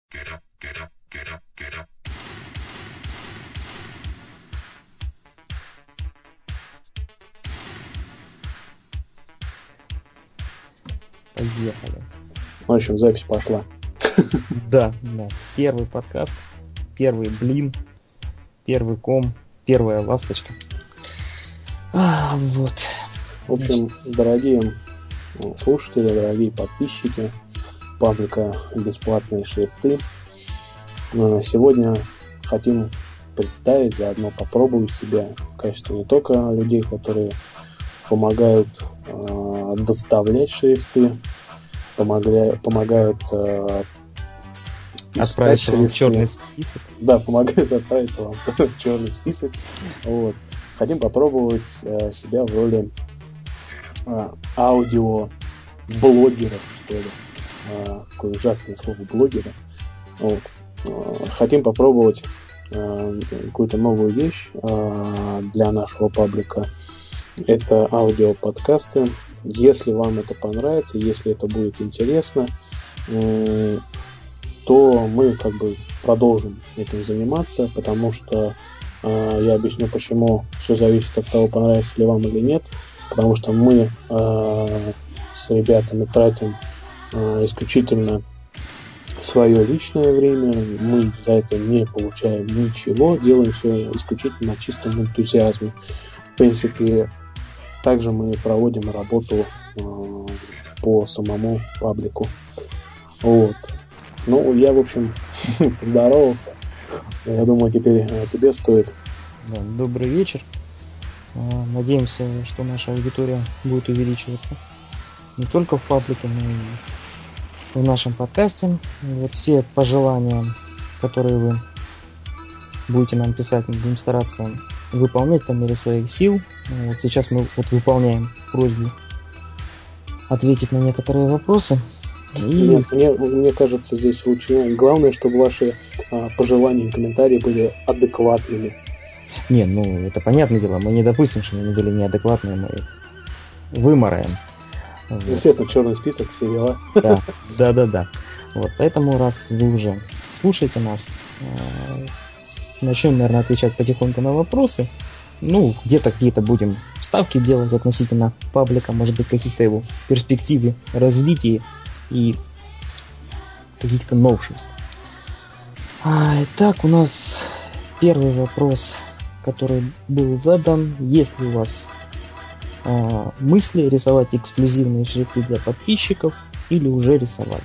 Поехали. В общем, запись пошла. Да. Первый подкаст, первый блин, первый ком, первая ласточка. Вот. В общем, дорогие слушатели, дорогие подписчики паблика «Бесплатные шрифты», сегодня хотим представить, заодно попробовать себя в качестве не только людей, которые помогают доставлять шрифты, помогают отправить вам в черный список. Да, помогают отправить вам в черный список. Вот. Хотим попробовать себя в роли аудиоблогеров, что ли. Какое ужасное слово блогера. Вот. Хотим попробовать какую-то новую вещь для нашего паблика. Это аудиоподкасты. Если вам это понравится, если это будет интересно, то мы продолжим этим заниматься, потому что я объясню, почему все зависит от того, понравится ли вам или нет, потому что мы с ребятами тратим исключительно свое личное время, мы за это не получаем ничего, делаем все исключительно на чистом энтузиазме. В принципе, также мы проводим работу по самому паблику. Вот. Ну, я, в общем, поздоровался. Я думаю, теперь тебе стоит. Да, добрый вечер. Надеемся, что наша аудитория будет увеличиваться не только в паблике, но и в нашем подкасте. Вот все пожелания, которые вы будете нам писать, мы будем стараться выполнять по мере своих сил. Вот сейчас мы выполняем просьбу ответить на некоторые вопросы. Нет, мне кажется, здесь лучше. Главное, чтобы ваши пожелания и комментарии были адекватными. Не, это понятное дело. Мы не допустим, что они были неадекватные, мы их вымораем. Естественно, черный список, все дела. Да. Вот, поэтому, раз вы уже слушаете нас, начнем, наверное, отвечать потихоньку на вопросы. Где-то какие-то будем вставки делать относительно паблика, может быть, каких-то его перспективы, развития и каких-то новшеств. Итак, у нас первый вопрос, который был задан. Есть ли у вас мысли рисовать эксклюзивные шрифты для подписчиков или уже рисовали?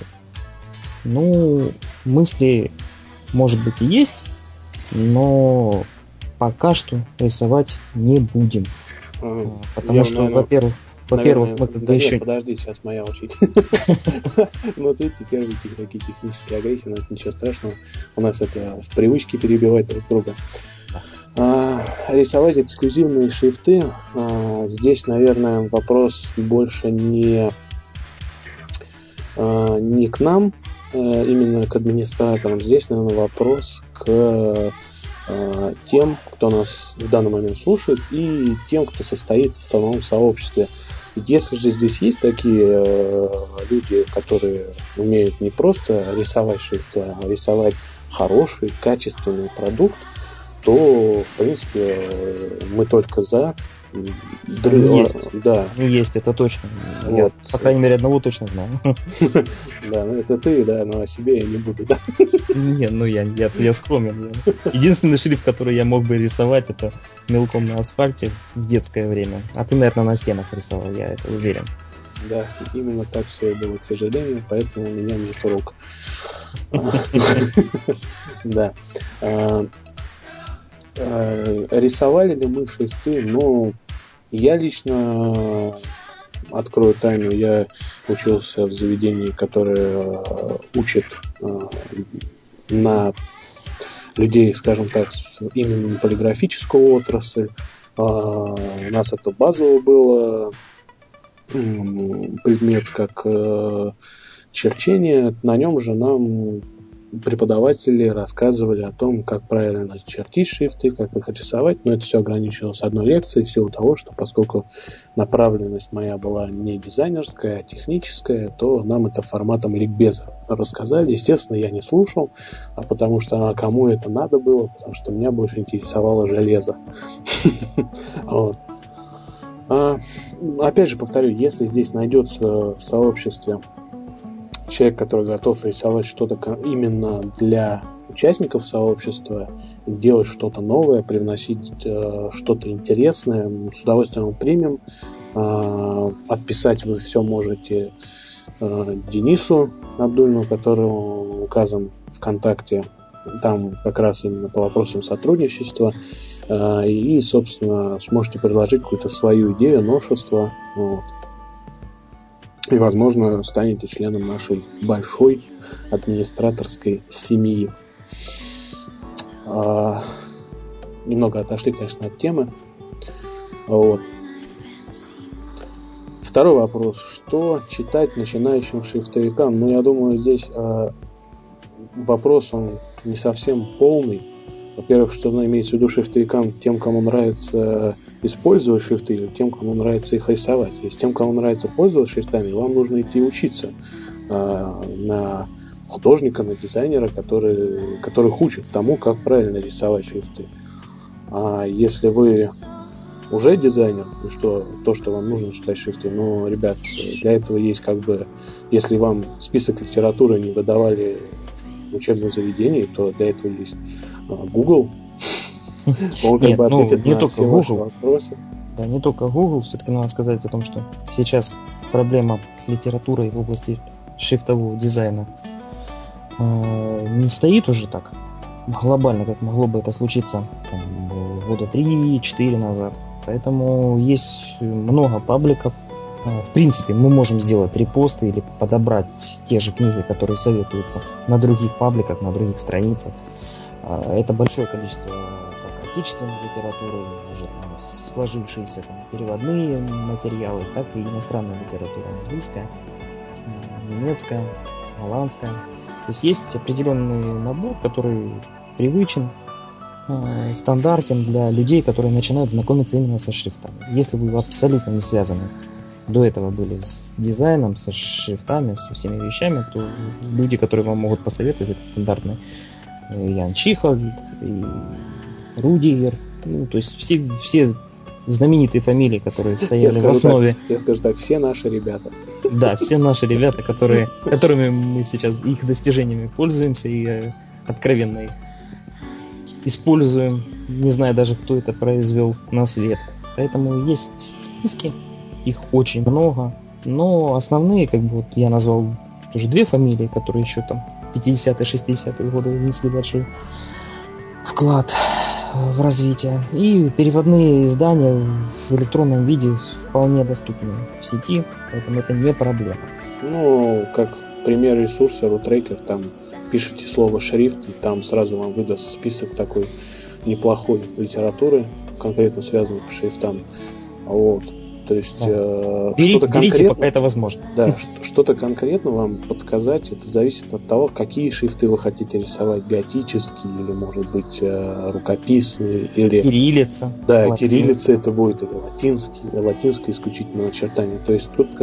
Мысли, может быть, и есть, но пока что рисовать не будем. Потому что, во-первых, еще... подожди, сейчас моя очередь. Вот видите, первые такие технические огрехи, но это ничего страшного. У нас это в привычке перебивать друг друга. Рисовать эксклюзивные шрифты. Здесь, наверное, вопрос больше не к нам, именно к администраторам. Здесь, наверное, вопрос к тем, кто нас в данный момент слушает, и тем, кто состоит в самом сообществе. Если же здесь есть такие люди, которые умеют не просто рисовать шрифты, а рисовать хороший, качественный продукт, то, в принципе, мы только за. Есть, это точно. Вот. Я, по крайней мере, одного точно знаю. Да, это ты, да, но о себе я не буду, да. Не, я скромен. Единственный шрифт, который я мог бы рисовать, это мелком на асфальте в детское время. А ты, наверное, на стенах рисовал, я это уверен. Да, именно так все и было, к сожалению, поэтому у меня нет рук. Да. Рисовали ли мы шрифты? Я лично открою тайну, я учился в заведении, которое учит на людей, скажем так, именно полиграфическую отрасль. У нас это базово было предмет как черчение. На нем же нам преподаватели рассказывали о том, как правильно чертить шрифты, как их рисовать, но это все ограничивалось одной лекцией в силу того, что поскольку направленность моя была не дизайнерская, а техническая, то нам это форматом ликбеза рассказали. Естественно, я не слушал, потому что кому это надо было, потому что меня больше интересовало железо. Опять же повторю, если здесь найдется в сообществе человек, который готов рисовать что-то именно для участников сообщества, делать что-то новое, привносить что-то интересное, с удовольствием мы примем. Отписать вы все можете Денису Абдулину, который указан ВКонтакте, там как раз именно по вопросам сотрудничества, и, собственно, сможете предложить какую-то свою идею, новшество. Вот. И, возможно, станете членом нашей большой администраторской семьи. Немного отошли, конечно, от темы. Вот. Второй вопрос. Что читать начинающим шрифтовикам? Ну, я думаю, здесь вопрос, он не совсем полный. Во-первых, что имеется в виду шрифтовикам, тем, кому нравится использовать шрифты, или тем, кому нравится их рисовать. Если тем, кому нравится пользоваться шрифтами, вам нужно идти учиться на художника, на дизайнера, который учит тому, как правильно рисовать шрифты. А если вы уже дизайнер, то, что вам нужно читать шрифты, но, ребят, для этого есть если вам список литературы не выдавали в учебном заведении, то для этого есть Google. Он ответит на все ваши вопросы. Да, не только Google. Все-таки надо сказать о том, что сейчас проблема с литературой в области шрифтового дизайна не стоит уже так глобально, как могло бы это случиться года 3-4 назад. Поэтому есть много пабликов. В принципе, мы можем сделать репосты или подобрать те же книги, которые советуются на других пабликах, на других страницах. Это большое количество как отечественной литературы, уже сложившиеся переводные материалы, так и иностранная литература, английская, немецкая, голландская. То есть есть определенный набор, который привычен, стандартен для людей, которые начинают знакомиться именно со шрифтами. Если вы абсолютно не связаны до этого были с дизайном, со шрифтами, со всеми вещами, то люди, которые вам могут посоветовать, это стандартные Ян Чиха, и Рудигер, то есть все знаменитые фамилии, которые стояли в основе. Я скажу так, все наши ребята. Да, все наши ребята, которыми мы сейчас их достижениями пользуемся и откровенно их используем, не зная даже, кто это произвел на свет. Поэтому есть списки, их очень много, но основные, я назвал тоже две фамилии, которые еще 50-е, 60-е годы внесли большой вклад в развитие. И переводные издания в электронном виде вполне доступны в сети, поэтому это не проблема. Ну, как пример ресурса RootRaker, там пишите слово шрифт, и там сразу вам выдаст список такой неплохой литературы, конкретно связанной по шрифтам. Вот. То есть что-то берите, пока это возможно. Да, что-то конкретно вам подсказать, это зависит от того, какие шрифты вы хотите рисовать, готические или, может быть, рукописные, или кириллица. Да, латинский. Кириллица это будет, или латинское исключительное начертание. То есть тут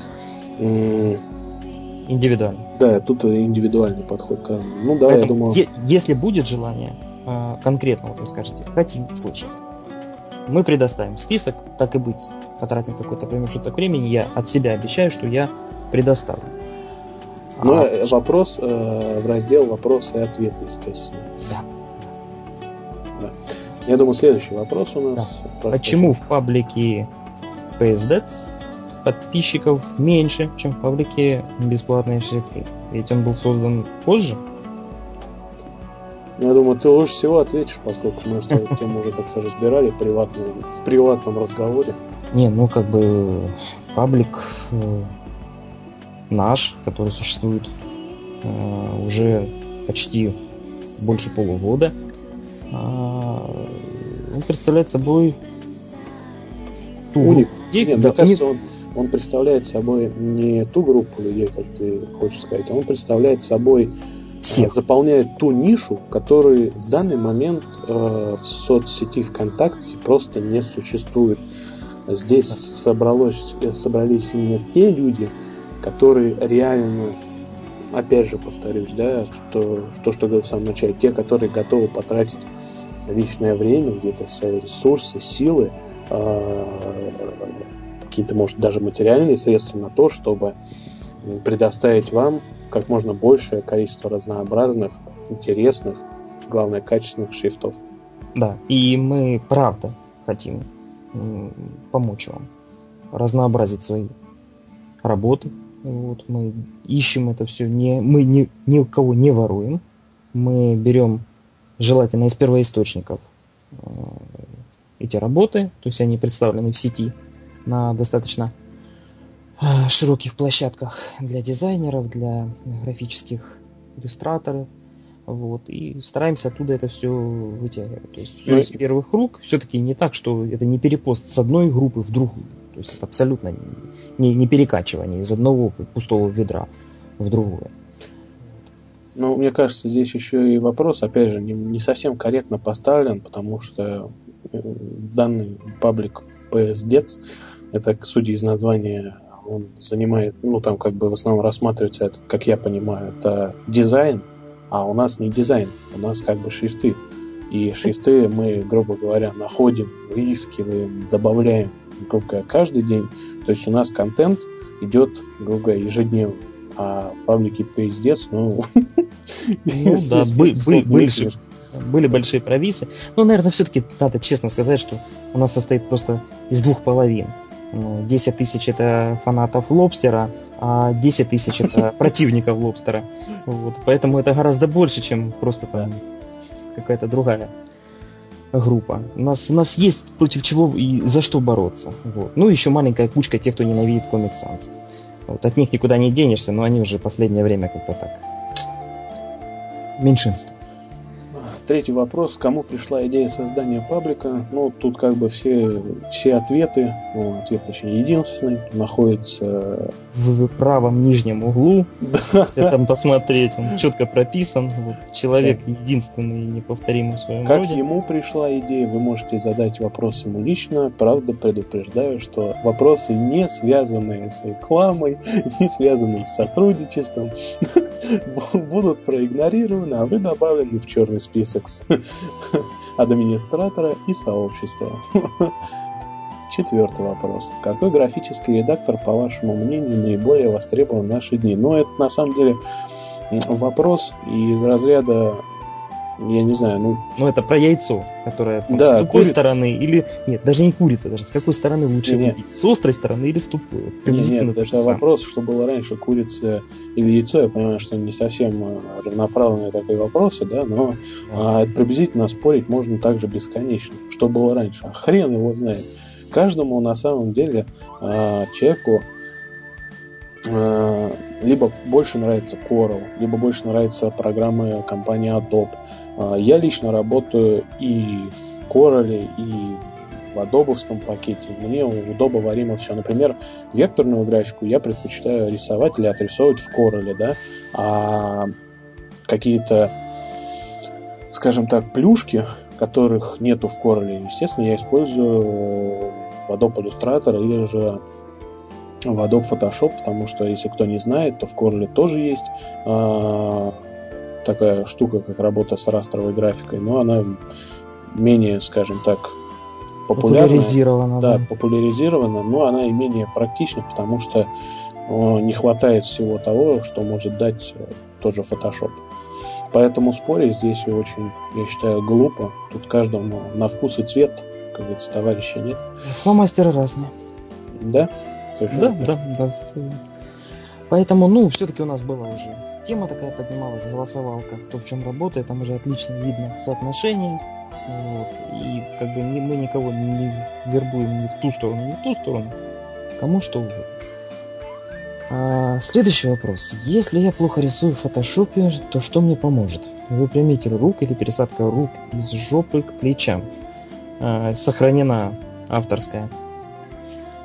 индивидуально. Да, тут индивидуальный подход. Ну да, я думаю. Если будет желание, конкретно вы скажете, хотим слышать, мы предоставим список, так и быть, потратим какой-то промежуток времени, я от себя обещаю, что я предоставлю. Но вопрос в раздел вопросы и ответы, естественно. Да. Я думаю, следующий вопрос у нас. Да. Почему в паблике PSDETS подписчиков меньше, чем в паблике бесплатные шрифты? Ведь он был создан позже. Я думаю, ты лучше всего ответишь, поскольку мы эту тему уже как-то разбирали в приватном разговоре. Паблик наш, который существует уже почти больше полугода, он представляет собой мне кажется, он представляет собой не ту группу людей, как ты хочешь сказать, а он представляет собой заполняет ту нишу, которой в данный момент в соцсети ВКонтакте просто не существует. Здесь собрались именно те люди, которые реально, опять же повторюсь, да, что говорил в самом начале, те, которые готовы потратить личное время, где-то свои ресурсы, силы, какие-то, может, даже материальные средства на то, чтобы предоставить вам как можно большее количество разнообразных, интересных, главное, качественных шрифтов. Да, и мы правда хотим помочь вам разнообразить свои работы. Вот, мы ищем это все, мы ни у кого не воруем. Мы берем желательно из первоисточников эти работы, то есть они представлены в сети на достаточно широких площадках для дизайнеров, для графических иллюстраторов. Вот, и стараемся оттуда это все вытягивать. То есть все из первых рук, все-таки не так, что это не перепост с одной группы в другую. То есть это абсолютно не перекачивание из одного пустого ведра в другое. Ну, мне кажется, здесь еще и вопрос, опять же, не совсем корректно поставлен, потому что данный паблик PS-Dets, это, судя из названия, он занимает, ну, там как бы в основном рассматривается, это, как я понимаю, это дизайн, а у нас не дизайн, у нас как бы шрифты. И шрифты мы, грубо говоря, находим, выискиваем, добавляем, грубо говоря, каждый день. То есть у нас контент идет, грубо говоря, ежедневно. А в паблике PS-Dets, да, были большие провисы. Ну, наверное, все-таки надо честно сказать, что у нас состоит просто из двух половин. 10 тысяч это фанатов Лобстера, а 10 тысяч это противников Лобстера. Вот. Поэтому это гораздо больше, чем просто там какая-то другая группа. У нас есть против чего и за что бороться. Вот. Ну, еще маленькая кучка тех, кто ненавидит Comic Sans. Вот. От них никуда не денешься, но они уже в последнее время как-то так. Меньшинство. Третий вопрос. Кому пришла идея создания паблика? Ну, тут как бы все ответы, ответ, точнее, единственный, находится в правом нижнем углу. Если там посмотреть, он четко прописан. Вот, человек единственный и неповторимый в своем роде. Как ему пришла идея, вы можете задать вопрос ему лично. Правда, предупреждаю, что вопросы, не связанные с рекламой, не связанные с сотрудничеством, будут проигнорированы, а вы добавлены в черный список администратора и сообщества. Четвертый вопрос. Какой графический редактор, по вашему мнению, наиболее востребован в наши дни? Ну, это на самом деле из разряда, я не знаю, Ну, это про яйцо, которое с тупой стороны или... Нет, даже не курица, даже с какой стороны лучше купить? С острой стороны или с тупой? Нет, это вопрос, что было раньше, курица или яйцо. Я понимаю, что не совсем равноправные такие вопросы, да, но приблизительно спорить можно также бесконечно. Что было раньше? А хрен его знает. Каждому на самом деле человеку либо больше нравится Corel, либо больше нравятся программы компании Adobe. Я лично работаю и в Corel, и в Adobe пакете. Мне удобоваримо все. Например, векторную графику я предпочитаю рисовать или отрисовывать в Corel, да, а какие-то, скажем так, плюшки, которых нету в Corel, естественно, я использую в Adobe Illustrator или же в Adobe Photoshop, потому что, если кто не знает, то в Corel тоже есть такая штука, как работа с растровой графикой, но она менее, скажем так, популяризирована. Популяризирована, но она и менее практична, потому что не хватает всего того, что может дать тот же Photoshop. Поэтому спорить здесь очень, я считаю, глупо. Тут каждому на вкус и цвет, как говорится, товарища нет. Фломастеры разные. Да? Да. Поэтому, все-таки у нас была уже тема такая поднималась, голосовалка, кто в чем работает, там уже отлично видно соотношение. Вот, и как бы мы никого не вербуем ни в ту сторону, ни в ту сторону. Кому что угодно. Следующий вопрос. Если я плохо рисую в фотошопе, то что мне поможет? Выпрямитель рук или пересадка рук из жопы к плечам? Сохранена авторская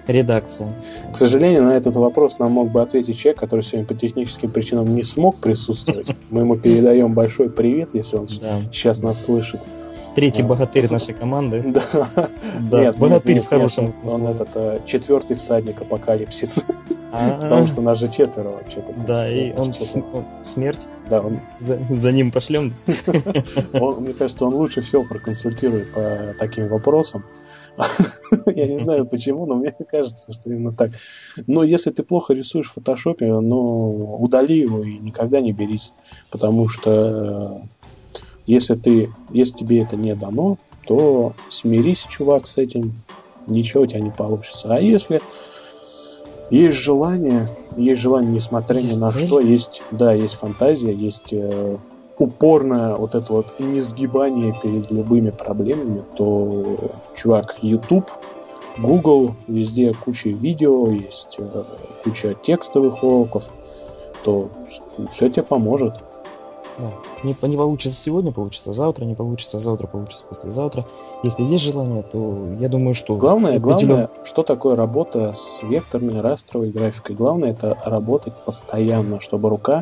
редакция. К сожалению, на этот вопрос нам мог бы ответить человек, который сегодня по техническим причинам не смог присутствовать. Мы ему передаем большой привет, если он сейчас нас слышит. Третий богатырь нашей команды. Да. Нет, богатырь в хорошем смысле. Он четвертый всадник апокалипсиса. Потому что нас же 4 вообще-то. Да, и он смерть. Да, он... За ним пошлем. Мне кажется, он лучше всего проконсультирует по таким вопросам. Я не знаю почему, но мне кажется, что именно так. Но если ты плохо рисуешь в фотошопе, удали его и никогда не берись. Потому что если тебе это не дано, то смирись, чувак, с этим. Ничего у тебя не получится. А если есть желание, несмотря ни на что, есть фантазия, есть упорное вот это вот несгибание перед любыми проблемами, то, чувак, YouTube, Google, везде куча видео, есть куча текстовых уроков, то все тебе поможет. Да. Не получится сегодня, получится завтра, не получится завтра, получится послезавтра. Если есть желание, то я думаю, что... Главное, что такое работа с векторной, растровой графикой? Главное, это работать постоянно, чтобы рука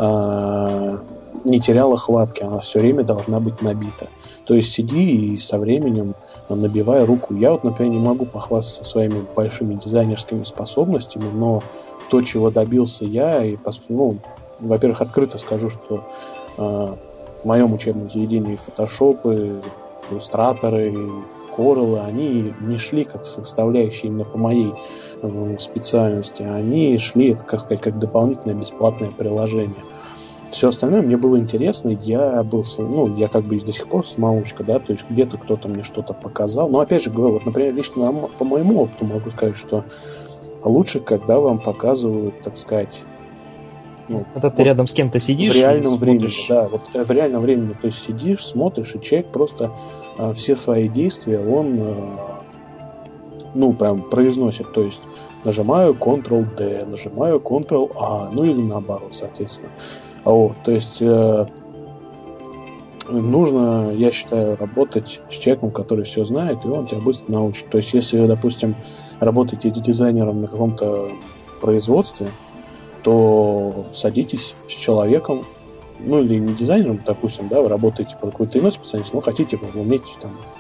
не теряла хватки, она все время должна быть набита. То есть сиди и со временем набивай руку. Я вот, например, не могу похвастаться своими большими дизайнерскими способностями, но то, чего добился я, во-первых, открыто скажу, что в моем учебном заведении фотошопы, иллюстраторы, Corel, они не шли как составляющие именно по моей специальности, они шли, это, как дополнительное бесплатное приложение. Все остальное мне было интересно, я до сих пор самоучка, да, то есть где-то кто-то мне что-то показал. Но опять же говорю, вот, например, лично по моему опыту могу сказать, что лучше, когда вам показывают, так сказать, когда ты рядом с кем-то сидишь, в реальном времени, да, вот в реальном времени, то есть сидишь, смотришь, и человек просто все свои действия, он прям произносит, то есть нажимаю Ctrl-D, нажимаю Ctrl-A, или наоборот, соответственно. То есть нужно, я считаю, работать с человеком, который все знает, и он тебя быстро научит. То есть если вы, допустим, работаете дизайнером на каком-то производстве, то садитесь с человеком, или не дизайнером, допустим, да, вы работаете по какой-то иной специальности, но хотите, вы умеете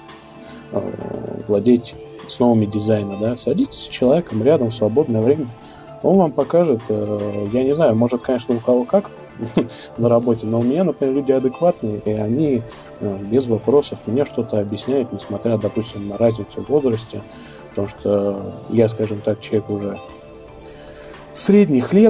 владеть основами дизайна, да, садитесь с человеком рядом в свободное время, он вам покажет, я не знаю, может, конечно, у кого как на работе, но у меня, например, люди адекватные, и они без вопросов мне что-то объясняют, несмотря, допустим, на разницу в возрасте, потому что я, скажем так, человек уже средних лет.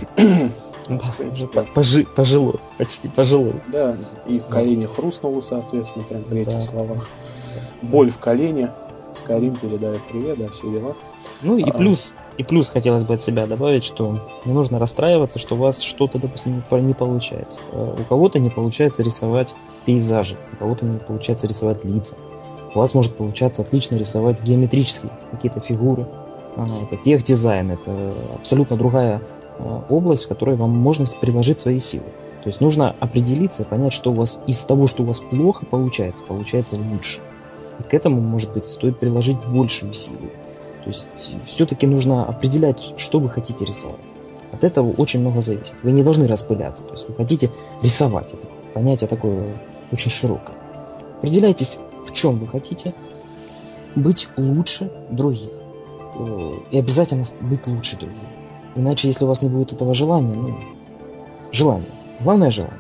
Пожилой, почти пожилой. Да, и в колене хрустнуло, соответственно, прям при этих словах. Боль в колене. Скарим передает привет, да, все дела. И плюс хотелось бы от себя добавить, что не нужно расстраиваться, что у вас что-то, допустим, не получается. У кого-то не получается рисовать пейзажи, у кого-то не получается рисовать лица. У вас может получаться отлично рисовать геометрические какие-то фигуры. Это техдизайн, это абсолютно другая область, в которой вам можно приложить свои силы. То есть нужно определиться, понять, что у вас из того, что у вас плохо получается лучше. И к этому, может быть, стоит приложить большую силу. То есть все-таки нужно определять, что вы хотите рисовать. От этого очень много зависит. Вы не должны распыляться. То есть вы хотите рисовать. Это понятие такое очень широкое. Определяйтесь, в чем вы хотите быть лучше других. И обязательно быть лучше других. Иначе, если у вас не будет этого желания, главное желание.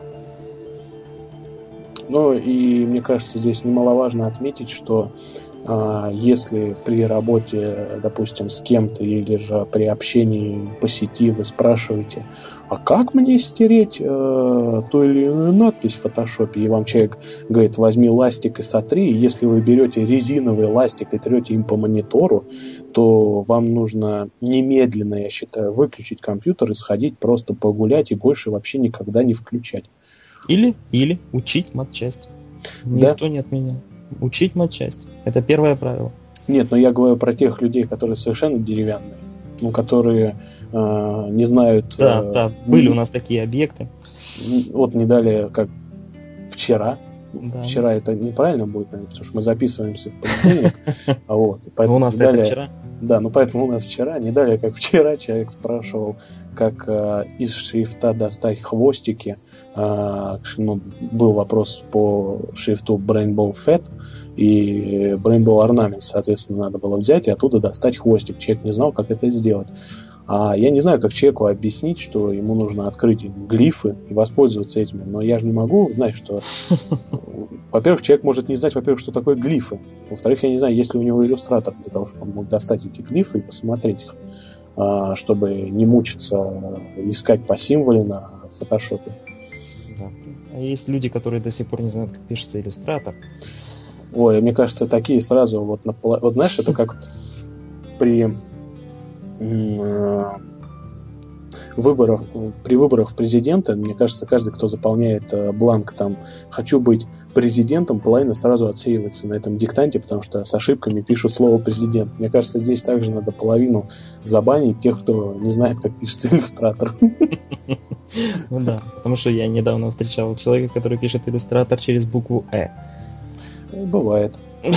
И мне кажется, здесь немаловажно отметить, что если при работе, допустим, с кем-то или же при общении по сети вы спрашиваете, а как мне стереть ту или иную надпись в фотошопе, и вам человек говорит, возьми ластик и сотри, и если вы берете резиновый ластик и трете им по монитору, то вам нужно немедленно, я считаю, выключить компьютер и сходить просто погулять и больше вообще никогда не включать. Или учить матчасть. Никто не отменял. Учить матчасть. Это первое правило. Нет, но я говорю про тех людей, которые совершенно деревянные, которые не знают... Да, были у нас такие объекты. Вот не далее, как вчера, вчера это неправильно будет, наверное, потому что мы записываемся в понедельник. У нас это вчера. Да, поэтому у нас вчера, не далее, как вчера, человек спрашивал, как из шрифта достать хвостики. Был вопрос по шрифту Brainbow Fat и Brainbow Ornament, соответственно, надо было взять и оттуда достать хвостик. Человек не знал, как это сделать. А я не знаю, как человеку объяснить, что ему нужно открыть глифы и воспользоваться этими. Но я же не могу знать, что... Во-первых, человек может не знать, во-первых, что такое глифы. Во-вторых, я не знаю, есть ли у него иллюстратор для того, чтобы он мог достать эти глифы и посмотреть их, чтобы не мучиться, искать по символу на фотошопе. Да. А есть люди, которые до сих пор не знают, как пишется иллюстратор. Ой, мне кажется, такие сразу вот знаешь, это как при выборах в президента, мне кажется, каждый, кто заполняет бланк там «хочу быть президентом», половина сразу отсеивается на этом диктанте, потому что с ошибками пишут слово «президент». Мне кажется, здесь также надо половину забанить тех, кто не знает, как пишется иллюстратор. Ну да, потому что я недавно встречал человека, который пишет иллюстратор через букву «э». Бывает.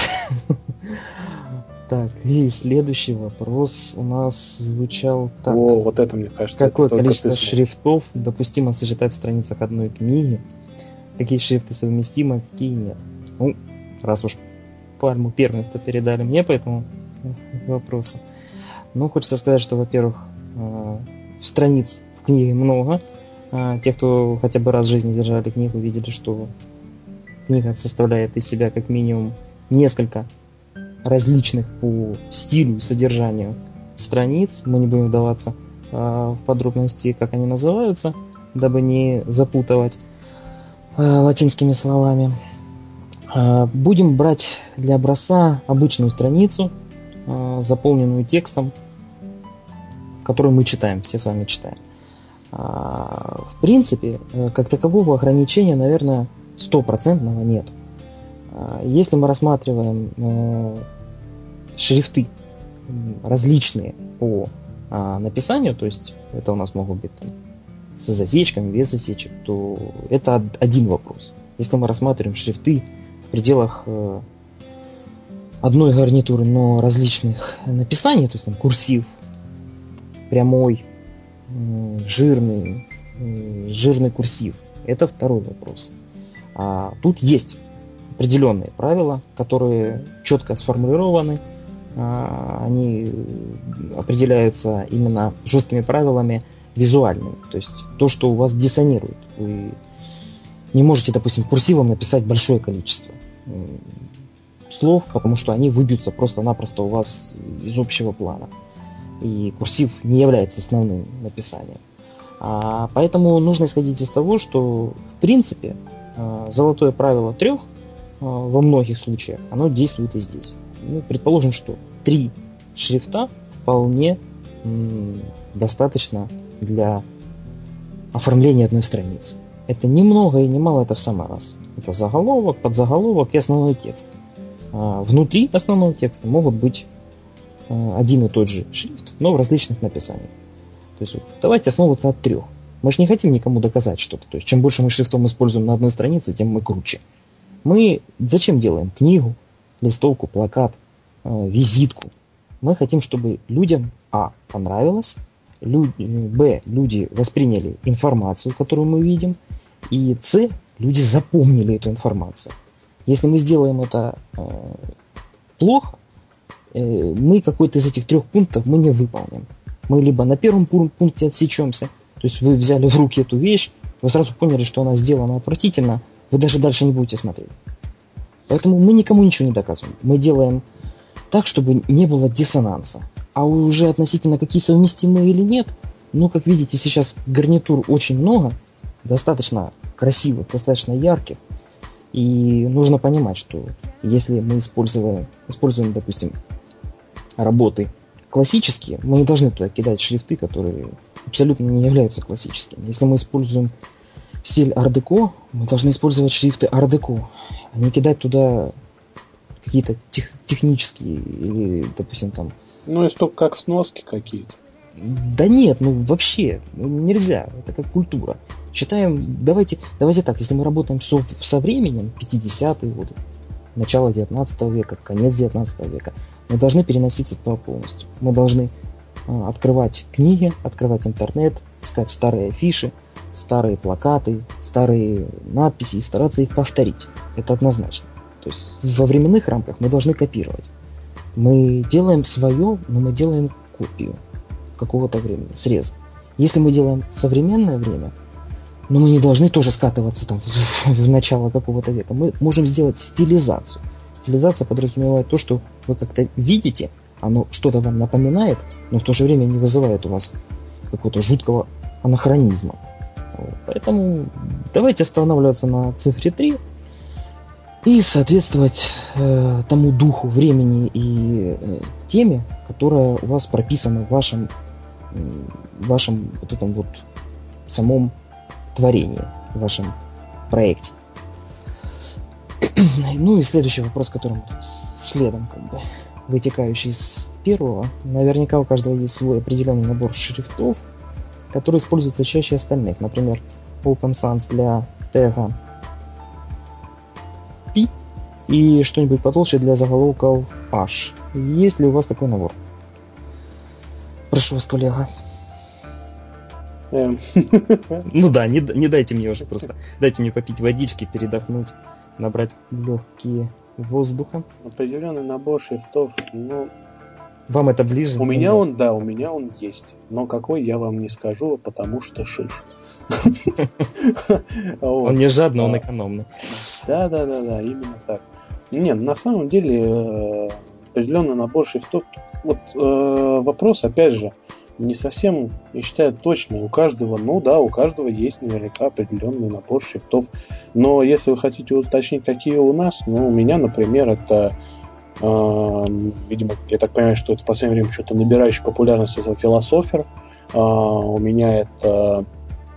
Так, и следующий вопрос у нас звучал так. Вот это, мне кажется, какое количество шрифтов допустимо сочетать в страницах одной книги? Какие шрифты совместимы, какие нет? Раз уж пальму первенства передали мне по этому вопросу. Хочется сказать, что, во-первых, страниц в книге много. Те, кто хотя бы раз в жизни держали книгу, видели, что книга составляет из себя как минимум несколько различных по стилю и содержанию страниц. Мы не будем вдаваться в подробности, как они называются, дабы не запутывать латинскими словами. Будем брать для образца обычную страницу, заполненную текстом, который мы читаем, все с вами читаем. В принципе, как такового ограничения, наверное, 100% нет. Если мы рассматриваем шрифты различные по написанию, то есть это у нас могут быть там, с засечками, без засечек, то это один вопрос. Если мы рассматриваем шрифты в пределах одной гарнитуры, но различных написаний, то есть там курсив, прямой, жирный курсив, это второй вопрос. Тут есть определенные правила, которые четко сформулированы, они определяются именно жесткими правилами визуальными, то есть то, что у вас диссонирует. Вы не можете, допустим, курсивом написать большое количество слов, потому что они выбьются просто-напросто у вас из общего плана. И курсив не является основным написанием. Поэтому нужно исходить из того, что в принципе золотое правило 3 во многих случаях, оно действует и здесь. Предположим, что 3 шрифта вполне достаточно для оформления одной страницы. Это ни много и ни мало, это в самый раз. Это заголовок, подзаголовок и основной текст. Внутри основного текста могут быть один и тот же шрифт, но в различных написаниях. То есть давайте основываться от 3. Мы же не хотим никому доказать что-то. То есть чем больше мы шрифтом используем на одной странице, тем мы круче. Мы зачем делаем книгу, листовку, плакат, визитку? Мы хотим, чтобы людям понравилось, люди восприняли информацию, которую мы видим, и люди запомнили эту информацию. Если мы сделаем это плохо, мы какой-то из этих 3 пунктов мы не выполним. Мы либо на первом пункте отсечемся, то есть вы взяли в руки эту вещь, вы сразу поняли, что она сделана отвратительно, вы даже дальше не будете смотреть. Поэтому мы никому ничего не доказываем. Мы делаем так, чтобы не было диссонанса. А уже относительно какие совместимы или нет, как видите, сейчас гарнитур очень много, достаточно красивых, достаточно ярких. И нужно понимать, что если мы используем, допустим, работы классические, мы не должны туда кидать шрифты, которые абсолютно не являются классическими. Если мы используем стиль ар-деко, мы должны использовать шрифты ар-деко, а не кидать туда какие-то технические или, допустим, там... если только как сноски какие-то. Да нет, ну вообще, нельзя, это как культура. Считаем, давайте так, если мы работаем со временем, 50-е годы, начало 19 века, конец 19 века, мы должны переноситься туда полностью. Мы должны открывать книги, открывать интернет, искать старые афиши, старые плакаты, старые надписи и стараться их повторить. Это однозначно. То есть во временных рамках мы должны копировать. Мы делаем свое, но мы делаем копию какого-то времени, срез. Если мы делаем современное время, но мы не должны тоже скатываться там в начало какого-то века. Мы можем сделать стилизацию. Стилизация подразумевает то, что вы как-то видите, оно что-то вам напоминает, но в то же время не вызывает у вас какого-то жуткого анахронизма. Поэтому давайте останавливаться на цифре 3 и соответствовать тому духу времени и теме, которая у вас прописана в вашем вот этом вот самом творении, в вашем проекте. Ну и следующий вопрос, который следом вытекающий из первого. Наверняка у каждого есть свой определенный набор шрифтов, которые используются чаще остальных. Например, Open Sans для тега P и что-нибудь потолще для заголовков H. Есть ли у вас такой набор? Прошу вас, коллега. Ну да, не дайте мне уже просто. Дайте мне попить водички, передохнуть, набрать легкие воздуха. Определенный набор шрифтов, ну... Вам это ближе? У меня он есть. Но какой, я вам не скажу, потому что шиш. Он не жадный, он экономный. Да, именно так. Нет, на самом деле определенный набор шрифтов. Вот вопрос, опять же, не совсем, я считаю, точный. У каждого есть наверняка определенный набор шрифтов. Но если вы хотите уточнить, какие у нас, у меня, например, это, видимо, я так понимаю, что это в последнее время что-то набирающее популярность, это Philosopher. У меня это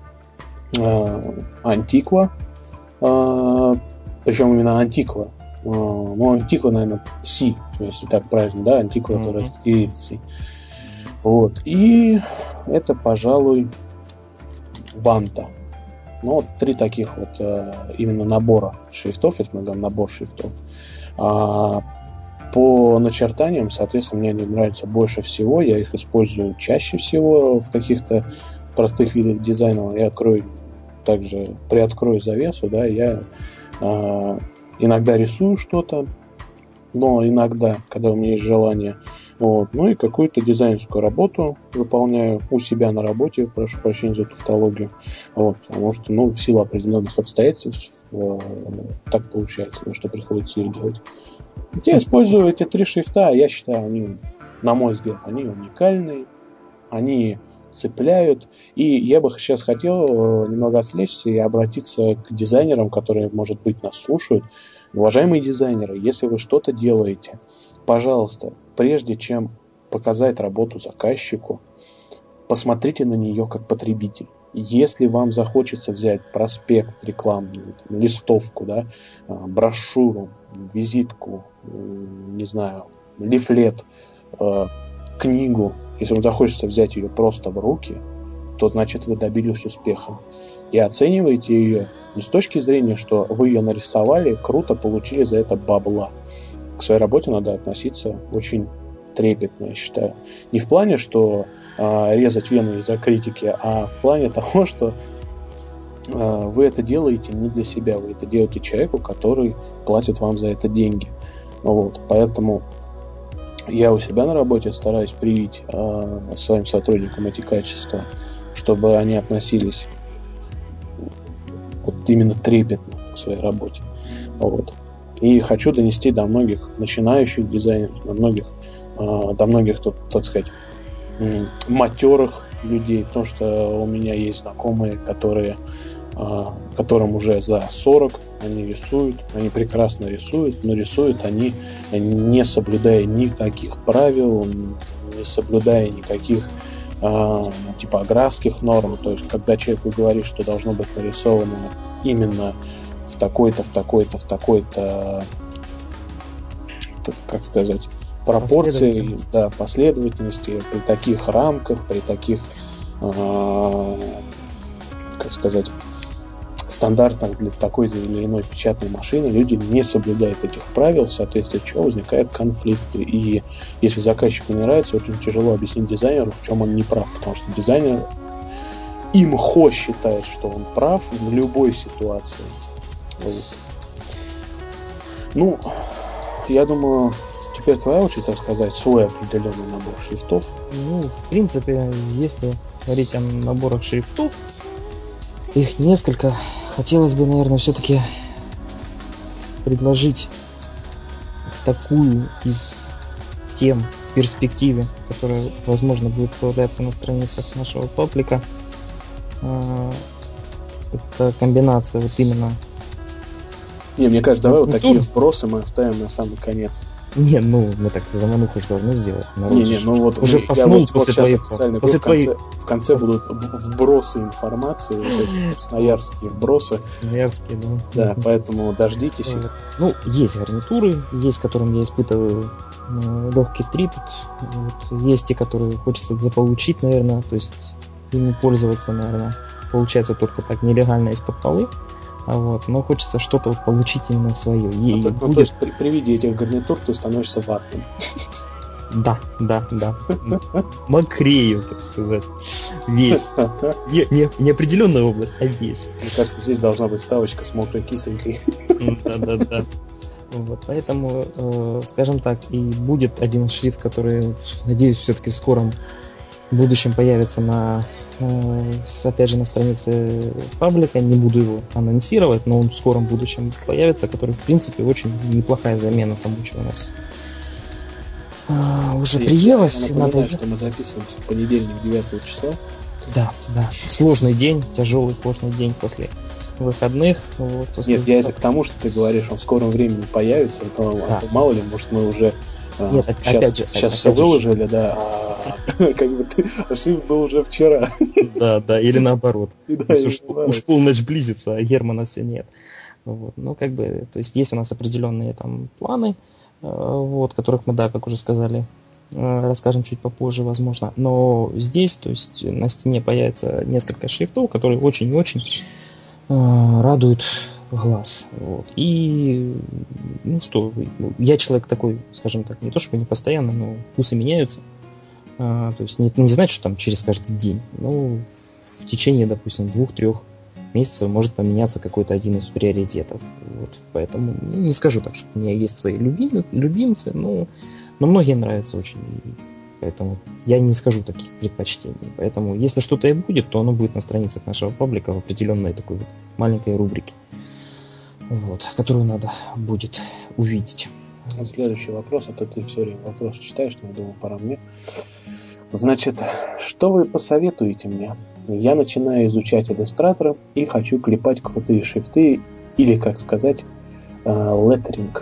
Antiqua. Причем именно Antiqua. Antiqua, наверное, C, если так правильно, да, Antiqua, это разделится. Вот. И это, пожалуй, Vanta. Три таких вот именно набора шрифтов, если мы говорим набор шрифтов. По начертаниям, соответственно, мне они нравятся больше всего. Я их использую чаще всего в каких-то простых видах дизайна. Я приоткрою завесу, да, я иногда рисую что-то, но иногда, когда у меня есть желание, и какую-то дизайнерскую работу выполняю у себя на работе, прошу прощения за тавтологию, потому что, в силу определенных обстоятельств так получается, что приходится ее делать. Я использую эти три шрифта, я считаю, они, на мой взгляд, они уникальные, они цепляют, и я бы сейчас хотел немного отвлечься и обратиться к дизайнерам, которые, может быть, нас слушают. Уважаемые дизайнеры, если вы что-то делаете, пожалуйста, прежде чем показать работу заказчику, посмотрите на нее как потребитель. Если вам захочется взять проспект рекламный, листовку, да, брошюру, визитку, не знаю, лифлет, книгу, если вам захочется взять ее просто в руки, то значит вы добились успеха. И оцениваете ее не с точки зрения, что вы ее нарисовали, круто, получили за это бабла. К своей работе надо относиться очень трепетно, я считаю. Не в плане, что резать вены из-за критики, а в плане того, что вы это делаете не для себя, вы это делаете человеку, который платит вам за это деньги. Поэтому я у себя на работе стараюсь привить своим сотрудникам эти качества, чтобы они относились именно трепетно к своей работе. И хочу донести до многих начинающих дизайнеров, до многих, так сказать, матерых людей, потому что у меня есть знакомые, которым уже за 40, они рисуют, они прекрасно рисуют, но рисуют они не соблюдая никаких правил, не соблюдая никаких типографских норм. То есть, когда человеку говорит, что должно быть нарисовано именно в такой-то, как сказать, пропорции, да, последовательности, при таких рамках, при таких, как сказать, стандартах для такой или иной печатной машины люди не соблюдают этих правил, вследствие чего возникают конфликты. И если заказчику не нравится, очень тяжело объяснить дизайнеру, в чем он не прав, потому что дизайнер имхо считает, что он прав в любой ситуации. Вот. Ну, я думаю, теперь твоя очередь рассказать свой определенный набор шрифтов. Ну, в принципе, если говорить о наборах шрифтов, их несколько. Хотелось бы, наверное, все-таки предложить такую из тем в перспективе, которая, возможно, будет появляться на страницах нашего паблика. Это комбинация вот именно... Не, мне кажется, давай вот такие вбросы мы оставим на самый конец. Не, ну мы так замануху же должны сделать. Не, ну вот уже поснул после твоих. В конце будут вбросы информации, вот эти красноярские вбросы. Красноярские, да. Да, поэтому дождитесь их. Ну, есть гарнитуры, есть, которым я испытываю легкий трепет. Вот, есть те, которые хочется заполучить, наверное, то есть ими пользоваться, наверное, получается только так нелегально из-под полы. Вот, но хочется что-то вот получить именно свое. То есть при виде этих гарнитур ты становишься ватным. Да. Макрею, так сказать. Весь. Не определенная область, а весь. Мне кажется, здесь должна быть ставочка с мокрой кисонькой. Да. Вот, поэтому, скажем так, и будет один шрифт, который, надеюсь, все-таки в скором будущем появится опять же, на странице паблика. Не буду его анонсировать, но он в скором будущем появится, который, в принципе, очень неплохая замена тому, что у нас уже приелось. Я напоминаю, что мы записываемся в понедельник, 9 числа. Да. Сложный день, тяжелый сложный день после выходных. Вот, Нет, я это к тому, что ты говоришь, он в скором времени появится. Это, мало ли, может, мы уже сейчас все выложили, да, как бы шрифт был уже вчера. Да, или наоборот. Уж полночь близится, а Германа все нет. Вот. Ну, как бы, то есть есть у нас определенные там планы, вот, которых мы, да, как уже сказали, расскажем чуть попозже, возможно. Но здесь, то есть на стене появится несколько шрифтов, которые очень и очень радуют глаз. Вот. И, ну что, я человек такой, скажем так, не то чтобы не постоянно, но вкусы меняются. То есть не значит, что там через каждый день. Но в течение, допустим, 2-3 месяцев может поменяться какой-то один из приоритетов. Вот. Поэтому не скажу так, что у меня есть свои любимцы, но многие нравятся очень. Поэтому я не скажу таких предпочтений. Поэтому если что-то и будет, то оно будет на страницах нашего паблика в определенной такой вот маленькой рубрике, вот, которую надо будет увидеть. Следующий вопрос, а то ты все время вопросы читаешь, но я думаю, пора мне. Значит, что вы посоветуете мне? Я начинаю изучать иллюстратора и хочу клепать крутые шрифты или, как сказать, леттеринг.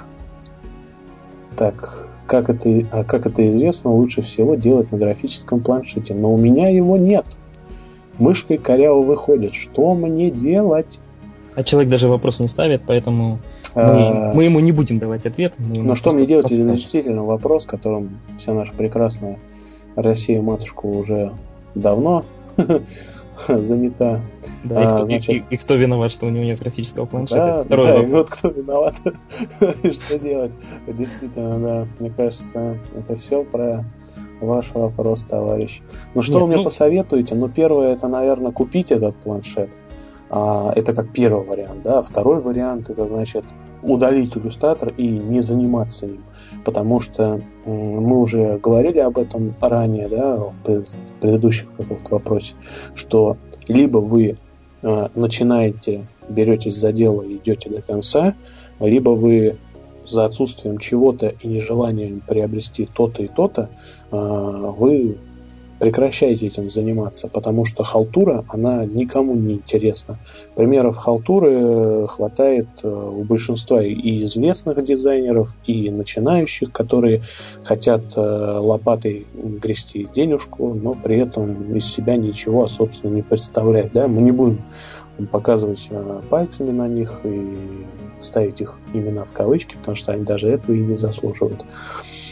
Так, как это известно, лучше всего делать на графическом планшете, но у меня его нет. Мышкой коряво выходит. Что мне делать? А человек даже вопрос не ставит, поэтому мы ему не будем давать ответ. Но что мне делать, это действительно вопрос, которым вся наша прекрасная Россия-матушка уже давно занята. Да, и кто виноват, что у него нет графического планшета? Да, и вот кто виноват, что делать. Действительно, да, мне кажется, это все про ваш вопрос, товарищ. Ну что вы мне посоветуете? Ну, первое, это, наверное, купить этот планшет. Это как первый вариант, да. Второй вариант, это значит удалить иллюстратор и не заниматься им, потому что мы уже говорили об этом ранее, да, в предыдущих каком-то вопросе, что либо вы начинаете, беретесь за дело и идете до конца, либо вы за отсутствием чего-то и нежеланием приобрести то-то и то-то, вы прекращайте этим заниматься, потому что халтура, она никому не интересна. Примеров халтуры хватает у большинства и известных дизайнеров, и начинающих, которые хотят лопатой грести денежку, но при этом из себя ничего, собственно, не представляют. Да? Мы не будем показывать пальцами на них и ставить их имена в кавычки, потому что они даже этого и не заслуживают.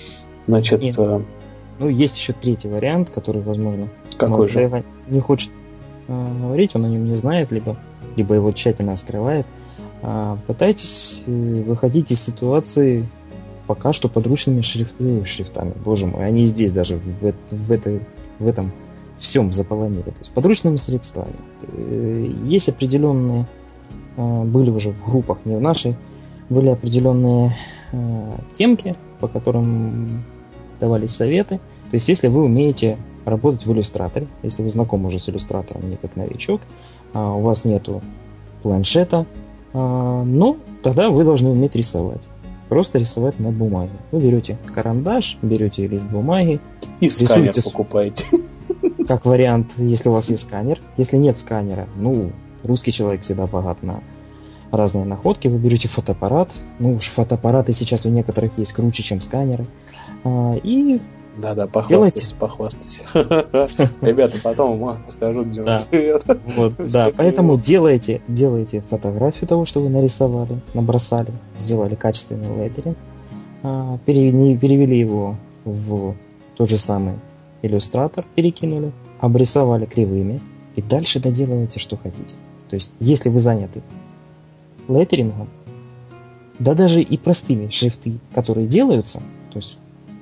Значит, Нет. Ну, есть еще третий вариант, который, возможно, какой же? Молодежь не хочет говорить, он о нем не знает, либо его тщательно скрывает. Пытайтесь выходить из ситуации пока что подручными шрифтами. Боже мой, они здесь даже в этом всем заполонили. То есть подручными средствами. Есть определенные, были уже в группах, не в нашей, были определенные темки, по которым давались советы. То есть если вы умеете работать в иллюстраторе, если вы знакомы уже с иллюстратором, не как новичок, у вас нету планшета, ну, тогда вы должны уметь рисовать. Просто рисовать на бумаге. Вы берете карандаш, берете лист бумаги. И сканер покупаете. Как вариант, если у вас есть сканер. Если нет сканера, ну, русский человек всегда богат на разные находки. Вы берете фотоаппарат. Ну уж фотоаппараты сейчас у некоторых есть круче, чем сканеры. И да, похвастайся. Ребята, потом скажу, где он живет. Да, поэтому делайте фотографию того, что вы нарисовали, набросали, сделали качественный леттеринг, перевели его в тот же самый иллюстратор, перекинули, обрисовали кривыми, и дальше доделывайте, что хотите. То есть, если вы заняты леттерингом, да даже и простыми шрифты, которые делаются, то есть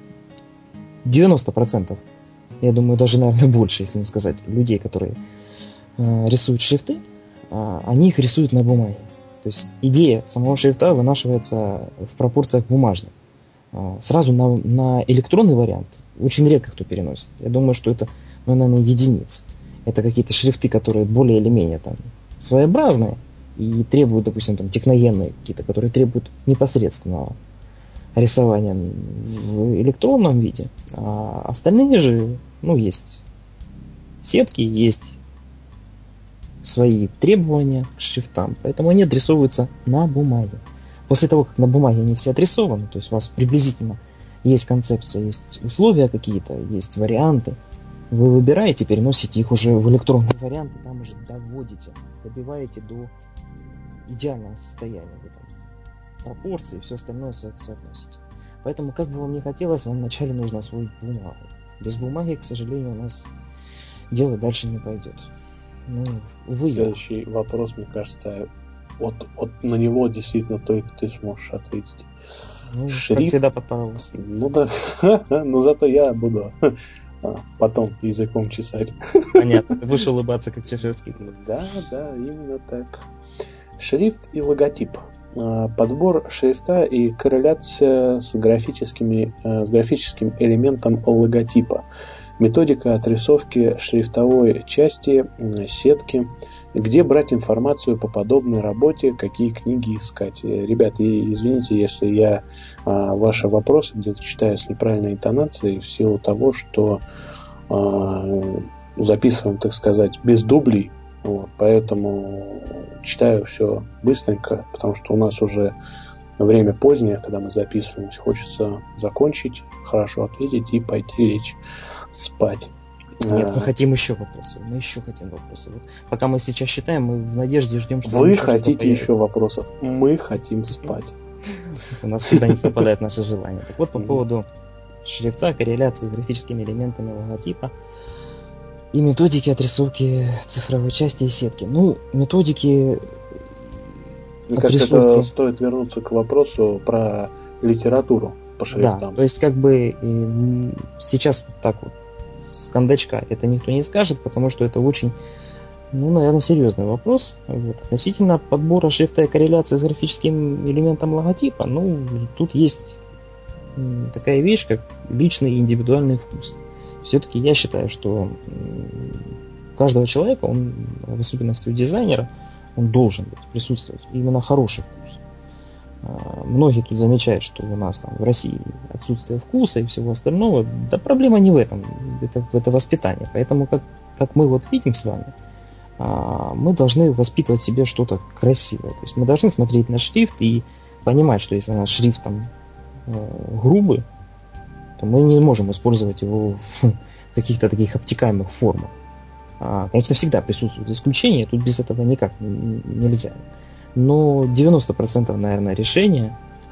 90%, я думаю, даже, наверное, больше, если не сказать, людей, которые рисуют шрифты, они их рисуют на бумаге. То есть идея самого шрифта вынашивается в пропорциях бумажных. Сразу на электронный вариант очень редко кто переносит. Я думаю, что это, наверное, единицы. Это какие-то шрифты, которые более или менее там своеобразные и требуют, допустим, там техногенные какие-то, которые требуют непосредственного рисования в электронном виде. А остальные же, ну, есть сетки, есть свои требования к шрифтам, поэтому они отрисовываются на бумаге. После того, как на бумаге они все отрисованы, то есть у вас приблизительно есть концепция, есть условия какие-то, есть варианты, вы выбираете, переносите их уже в электронный вариант, и там уже доводите, добиваете до идеального состояния. Вы там пропорции и все остальное соотносите. Поэтому, как бы вам ни хотелось, вам вначале нужно освоить бумагу. Без бумаги, к сожалению, у нас дело дальше не пойдет. Ну, увы. Следующий вопрос, мне кажется, на него действительно только ты сможешь ответить. Ну, шрифт, как всегда, под паровоз. Ну да, но зато я буду потом языком чесать. Понятно, ты будешь улыбаться, как Чеширский. Да, именно так. Шрифт и логотип. Подбор шрифта и корреляция с графическим элементом логотипа. Методика отрисовки шрифтовой части сетки. Где брать информацию по подобной работе, какие книги искать. Ребята, извините, если я ваши вопросы где-то читаю с неправильной интонацией в силу того, что записываем, так сказать, без дублей. Вот, поэтому читаю все быстренько, потому что у нас уже время позднее, когда мы записываемся. Хочется закончить, хорошо ответить и пойти лечь спать. Нет, мы хотим еще вопросы. Вот, пока мы сейчас считаем, мы в надежде ждем, что... Вы хотите еще вопросов. Мы хотим спать. У нас всегда не совпадает наше желание. Так вот, по поводу шрифта, корреляции с графическими элементами логотипа и методики отрисовки цифровой части и сетки. Ну, методики... Мне кажется, это стоит вернуться к вопросу про литературу по шрифтам. Да, то есть как бы сейчас так вот с кондачка это никто не скажет, потому что это очень, наверное, серьезный вопрос. Вот. Относительно подбора шрифта и корреляции с графическим элементом логотипа, тут есть такая вещь, как личный и индивидуальный вкус. Все-таки я считаю, что у каждого человека, он, в особенности у дизайнера, он должен присутствовать именно хороший вкус. Многие тут замечают, что у нас там в России отсутствие вкуса и всего остального. Да проблема не в этом, это воспитание. Поэтому, как мы вот видим с вами, мы должны воспитывать в себе что-то красивое. То есть мы должны смотреть на шрифт и понимать, что если наш шрифт там грубый, то мы не можем использовать его в каких-то таких обтекаемых формах. Конечно, всегда присутствуют исключения, тут без этого никак нельзя. Но 90%, наверное, решения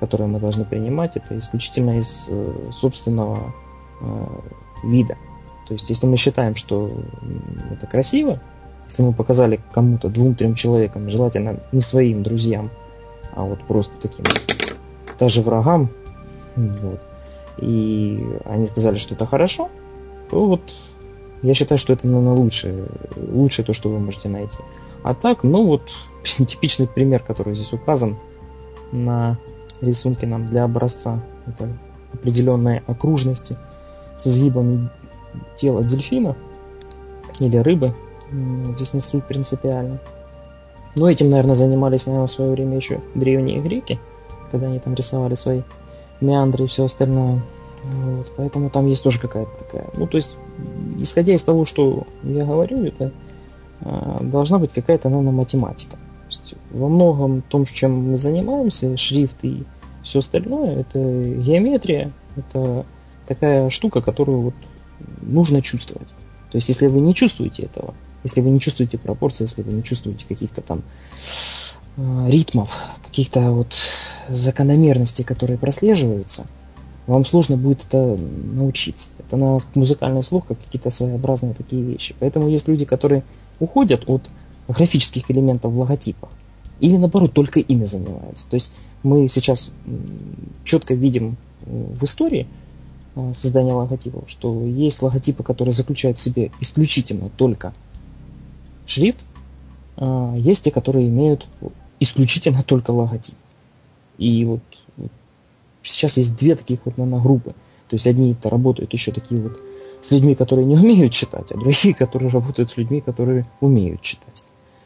которые мы должны принимать, это исключительно из собственного вида. То есть, если мы считаем, что это красиво, если мы показали кому-то, 2-3 человекам, желательно не своим друзьям, а вот просто таким, даже врагам, вот, и они сказали, что это хорошо, то вот я считаю, что это, наверное, лучшее то, что вы можете найти. А так, ну вот, типичный пример, который здесь указан на рисунке нам для образца, это определенные окружности с изгибами тела дельфина или рыбы. Здесь не суть принципиально. Но этим, наверное, занимались, в свое время еще древние греки, когда они там рисовали свои меандры и все остальное. Вот, поэтому там есть тоже какая-то такая... Ну, то есть, исходя из того, что я говорю, это должна быть какая-то, наверное, математика. То есть, во многом том, чем мы занимаемся, шрифт и все остальное, это геометрия, это такая штука, которую вот нужно чувствовать. То есть, если вы не чувствуете этого, если вы не чувствуете пропорций, если вы не чувствуете каких-то там ритмов, каких-то вот закономерностей, которые прослеживаются, вам сложно будет это научиться. Это на музыкальный слух, как какие-то своеобразные такие вещи. Поэтому есть люди, которые уходят от графических элементов в логотипах, или наоборот, только ими занимаются. То есть мы сейчас четко видим в истории создания логотипов, что есть логотипы, которые заключают в себе исключительно только шрифт, есть те, которые имеют исключительно только логотип. И вот сейчас есть две таких вот, наверное, группы. То есть одни-то работают еще такие вот с людьми, которые не умеют читать, а другие, которые работают с людьми, которые умеют читать.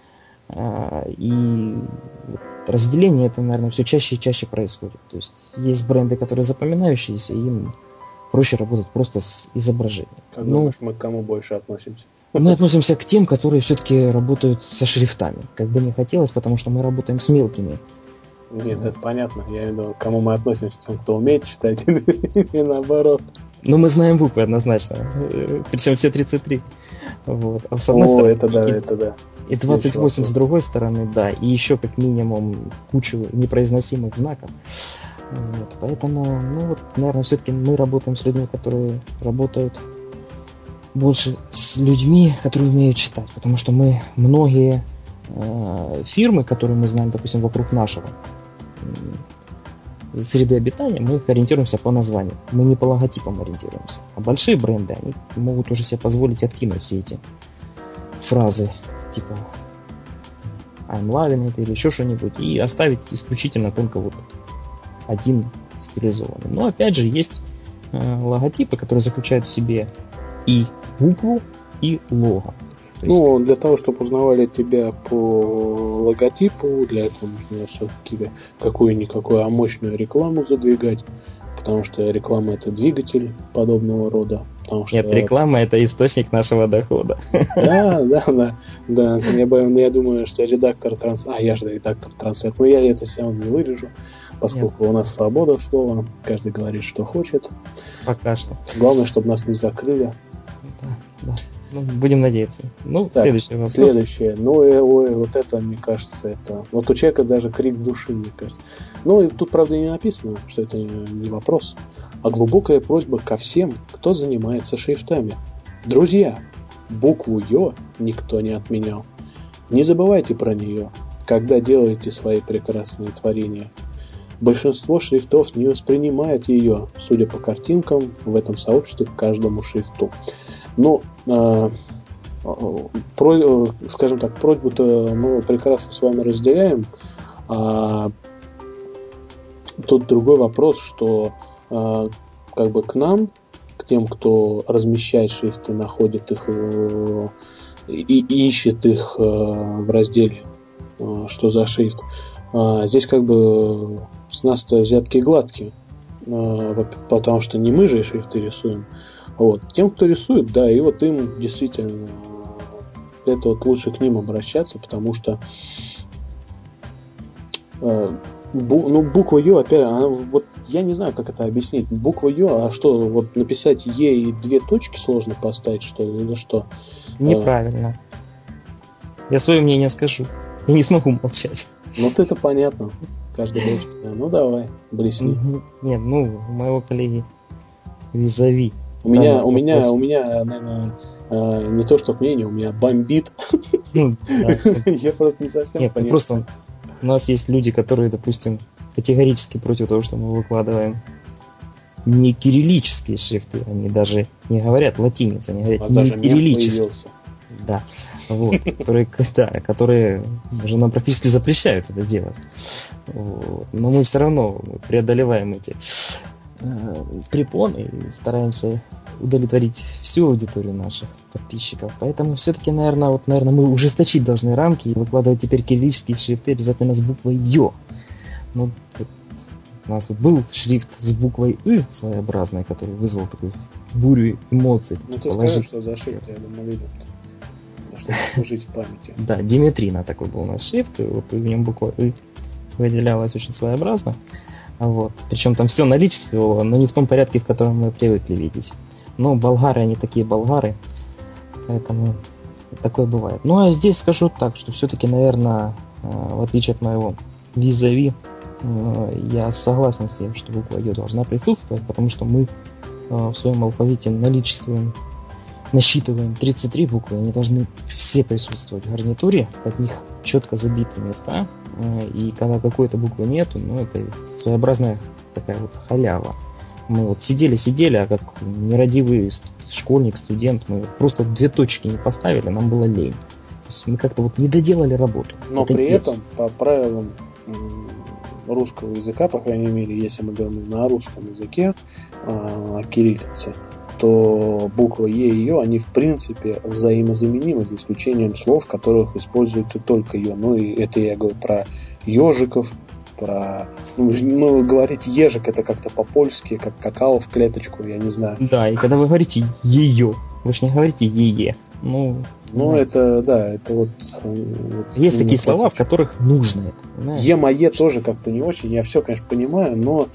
И разделение это, наверное, все чаще и чаще происходит. То есть бренды, которые запоминающиеся, и им проще работать просто с изображением. Как думаешь, мы к кому больше относимся? Мы относимся к тем, которые все-таки работают со шрифтами. Как бы не хотелось, потому что мы работаем с мелкими. Нет, это понятно. Я имею в виду, к кому мы относимся, тем, кто умеет читать, и наоборот. Ну, мы знаем буквы однозначно. Причем все 33. Вот. А с одной стороны, это да. И 28 с другой стороны, да. И еще как минимум кучу непроизносимых знаков. Вот. Поэтому, ну вот, наверное, все-таки мы работаем с людьми, которые работают больше с людьми, которые умеют читать. Потому что мы многие фирмы, которые мы знаем, допустим, вокруг нашего среды обитания, мы их ориентируемся по названию. Мы не по логотипам ориентируемся. А большие бренды, они могут уже себе позволить откинуть все эти фразы типа I'm loving it или еще что-нибудь и оставить исключительно только вот один стилизованный. Но опять же есть логотипы, которые заключают в себе и букву, и лого. Ну, для того, чтобы узнавали тебя по логотипу, для этого нужно все-таки какую-никакую, а мощную рекламу задвигать, потому что реклама это двигатель подобного рода. Что... Нет, реклама это источник нашего дохода. Да. Я думаю, что редактор трансляции, я же редактор трансляции, но я это все равно не вырежу, поскольку у нас свобода слова, каждый говорит, что хочет. Пока что. Главное, чтобы нас не закрыли. Да. Ну, будем надеяться. Ну, так, следующий вопрос. Следующее. Вот это, мне кажется, это... Вот у человека даже крик души, мне кажется. Ну, тут, правда, не написано, что это не вопрос, а глубокая просьба ко всем, кто занимается шрифтами. Друзья, букву «Ё» никто не отменял. Не забывайте про нее, когда делаете свои прекрасные творения. Большинство шрифтов не воспринимает ее, судя по картинкам, в этом сообществе к каждому шрифту. Но, скажем так, просьбу-то мы прекрасно с вами разделяем. Тут другой вопрос, что как бы к нам, к тем, кто размещает шрифты, находит их и ищет их в разделе «Что за шрифт?», здесь как бы с нас-то взятки гладкие, потому что не мы же шрифты рисуем. Вот. Тем, кто рисует, да, и вот им действительно это вот лучше к ним обращаться, потому что буква Ё, опять, она, вот я не знаю, как это объяснить. Буква Ё, а что, вот написать Е и 2 точки сложно поставить, что ли, или что? Неправильно. Я свое мнение скажу. Я не смогу молчать. Ну, это понятно. Каждый хочет. Ну давай, блесни. Нет, ну, у моего коллеги визави. У меня, наверное, не то что мнение, у меня бомбит. Я просто не совсем понимаю. Нет, просто у нас есть люди, которые, допустим, категорически против того, что мы выкладываем не кириллические шрифты, они даже не говорят латиница, они говорят не кириллические. Да, вот, которые уже нам практически запрещают это делать. Вот. Но мы все равно преодолеваем эти препоны и стараемся удовлетворить всю аудиторию наших подписчиков. Поэтому все-таки, наверное, мы ужесточить должны рамки и выкладывать теперь кириллические шрифты обязательно с буквой Ё. Ну, у нас тут был шрифт с буквой И своеобразной, который вызвал такую бурю эмоций. Ну ты скажи, что за шрифт, я думаю, видел. Чтобы жить в памяти. Да, Диметрина такой был у нас шрифт, вот в нем буква И выделялась очень своеобразно. Вот. Причем там все наличествовало, но не в том порядке, в котором мы привыкли видеть. Но болгары, они такие болгары, поэтому такое бывает. Ну а здесь скажу так, что все-таки, наверное, в отличие от моего визави, я согласен с тем, что буква Ё должна присутствовать, потому что мы в своем алфавите насчитываем 33 буквы, они должны все присутствовать в гарнитуре, под них четко забиты места, и когда какой-то буквы нету, ну это своеобразная такая вот халява. Мы вот сидели, а как нерадивый школьник, студент, мы просто 2 точки не поставили, нам было лень. То есть мы как-то вот не доделали работу. Но это при этом, по правилам русского языка, по крайней мере, если мы говорим на русском языке, кириллице, то буква Е и Ё, они в принципе взаимозаменимы, за исключением слов, в которых используется только Ё. Ну и это я говорю про ежиков, про... Ну, говорить ежик это как-то по-польски, как какао в клеточку, я не знаю. Да, и когда вы говорите ее, вы же не говорите ее. Ну это, да, это вот есть такие слова, в которых нужно это. Е-мое тоже как-то не очень. Я все, конечно, понимаю, но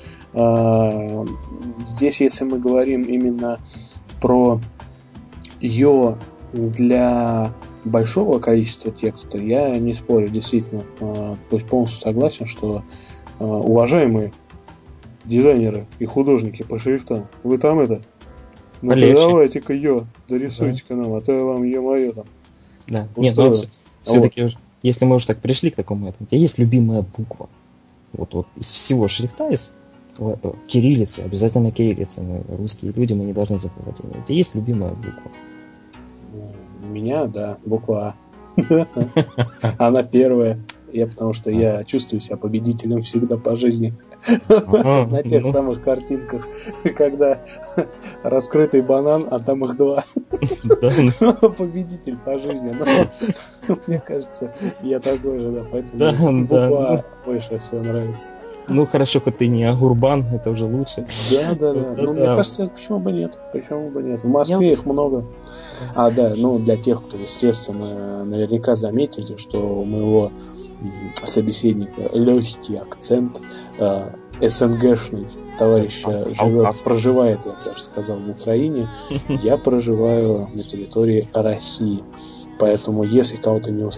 здесь, если мы говорим именно про Ё для большого количества текста, я не спорю, действительно, то есть полностью согласен, что уважаемые дизайнеры и художники по шрифтам, вы там это... Ну давайте-ка Ё, дорисуйте-ка нам, а то я вам Е-мое там. Да. Нет, ну, все-таки, если мы уже так пришли к такому этому, у тебя есть любимая буква. Вот из всего шрифта, из кириллицы, обязательно кириллица. Мы русские люди, мы не должны забывать. У тебя есть любимая буква? У меня, да, буква А. Она первая. Потому что я чувствую себя победителем всегда по жизни. На тех самых картинках, когда раскрытый банан, а там их 2. Победитель по жизни. Но мне кажется, я такой же, да. Поэтому буква А больше всего нравится. Ну хорошо, хоть ты не Агурбан, это уже лучше. Да. Ну мне кажется, почему бы нет? В Москве их много. Да, ну для тех, кто, естественно, наверняка заметили, что у моего собеседника легкий акцент, СНГшный товарищ проживает, я даже сказал, в Украине. Я проживаю на территории России. Поэтому, если кого-то не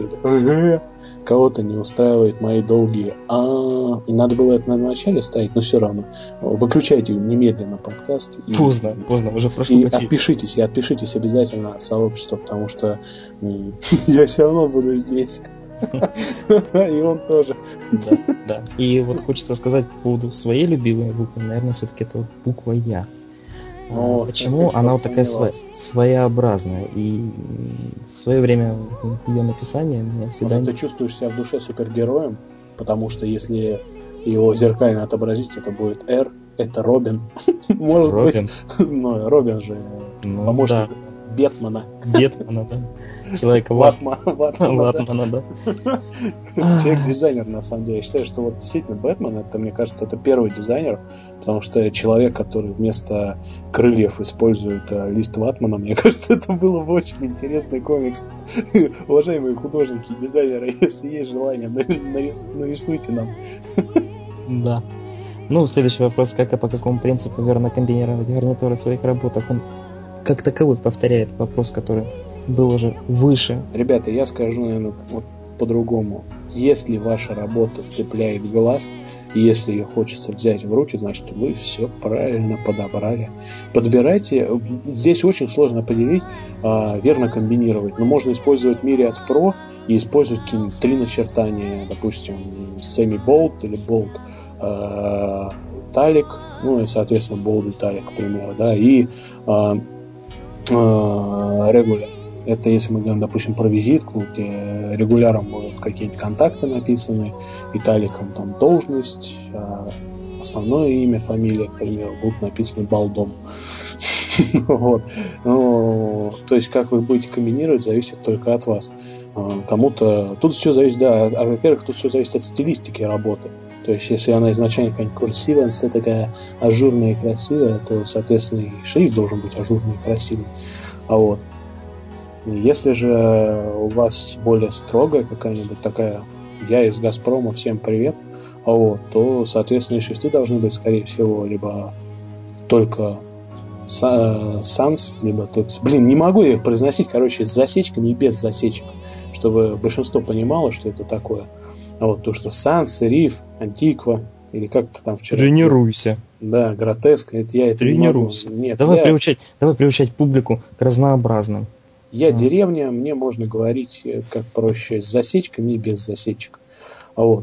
устраивает мои долгие и надо было это на начале ставить, но все равно выключайте немедленно подкаст. Поздно, уже прошло. И отпишитесь обязательно от сообщества, потому что я все равно буду здесь. И он тоже. Да. И вот хочется сказать по поводу своей любимой буквы, наверное, все-таки это буква Я. Почему? Она вот такая своеобразная. И в свое время ее написания меня всегда... Может, ты чувствуешь себя в душе супергероем? Потому что если его зеркально отобразить, это будет R, это Робин. Может быть. Ну, Робин же помощник Бэтмена. Да. Человека Ватмана, да. Человек-дизайнер, на самом деле. Я считаю, что вот действительно Бэтмен, это, мне кажется, это первый дизайнер, потому что человек, который вместо крыльев использует лист ватмана, мне кажется, это было бы очень интересный комикс. Уважаемые художники и дизайнеры, если есть желание, нарисуйте нам. Да. Ну, следующий вопрос, как и по какому принципу верно комбинировать гарнитуры в своих работах, он как таковой повторяет вопрос, который был уже выше. Ребята, я скажу, наверное, вот по-другому. Если ваша работа цепляет глаз, если ее хочется взять в руки, значит, вы все правильно подобрали. Подбирайте. Здесь очень сложно определить, верно комбинировать. Но можно использовать Myriad Pro и использовать какие-нибудь 3 начертания, допустим, semi-bold или bold italic, ну и, соответственно, bold italic, к примеру, да, и regular. Это если мы говорим, допустим, про визитку, где регуляром будут какие-нибудь контакты написаны, италиком там должность, основное имя, фамилия, к примеру, будут написаны балдом. Вот. Ну, то есть, как вы будете комбинировать, зависит только от вас. Кому-то... Тут все зависит, да, во-первых, тут все зависит от стилистики работы. То есть, если она изначально какая-нибудь курсивая, если такая ажурная и красивая, то, соответственно, и шрифт должен быть ажурный и красивый. А вот. Если же у вас более строгая какая-нибудь такая, я из Газпрома, всем привет, вот, то, соответственно, и шрифты должны быть, скорее всего, либо только Sans, либо только... Блин, не могу я их произносить, короче, с засечками и без засечек, чтобы большинство понимало, что это такое. А вот то, что Sans, Serif, Antiqua, или как-то там вчера... Тренируйся. Да, Гротеск, это я это Тренируйся. не могу. Нет, давай приучать публику к разнообразным. Я деревня, мне можно говорить как проще, с засечками и без засечек. Вот.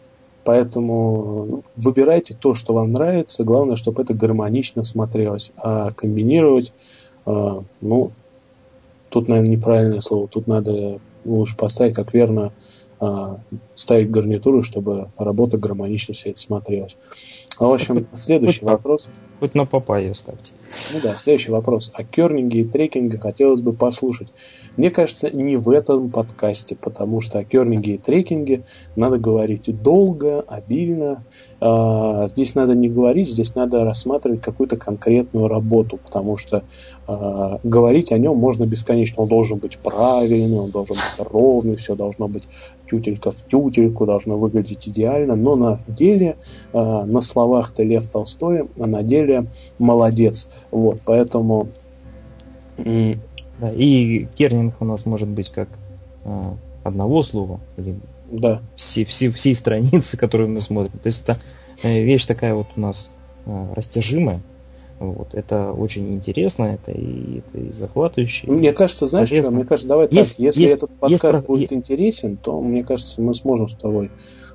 Поэтому выбирайте то, что вам нравится. Главное, чтобы это гармонично смотрелось. А комбинировать, ну, тут, наверное, неправильное слово. Тут надо лучше поставить, как верно, ставить гарнитуру, чтобы работа гармонично все это смотрелась. В общем, следующий вопрос. Хоть на Папайю ставьте. Ну да, следующий вопрос. О кернинге и трекинге хотелось бы послушать. Мне кажется, не в этом подкасте, потому что о кернинге и трекинге надо говорить долго, обильно. Здесь надо не говорить, здесь надо рассматривать какую-то конкретную работу, потому что говорить о нем можно бесконечно. Он должен быть правильный, он должен быть ровный, все должно быть тютелька в тютельку, должно выглядеть идеально, но на деле, на словах ты Лев Толстой, а на деле молодец. Вот, поэтому... Да, и кернинг у нас может быть как одного слова, или да. всей страницы, которую мы смотрим. То есть это вещь такая вот у нас растяжимая. Вот, это очень интересно, это и захватывающе. Мне кажется, знаешь что? Мне кажется, давай так, если этот подкаст будет интересен, то, мне кажется, мы сможем с тобой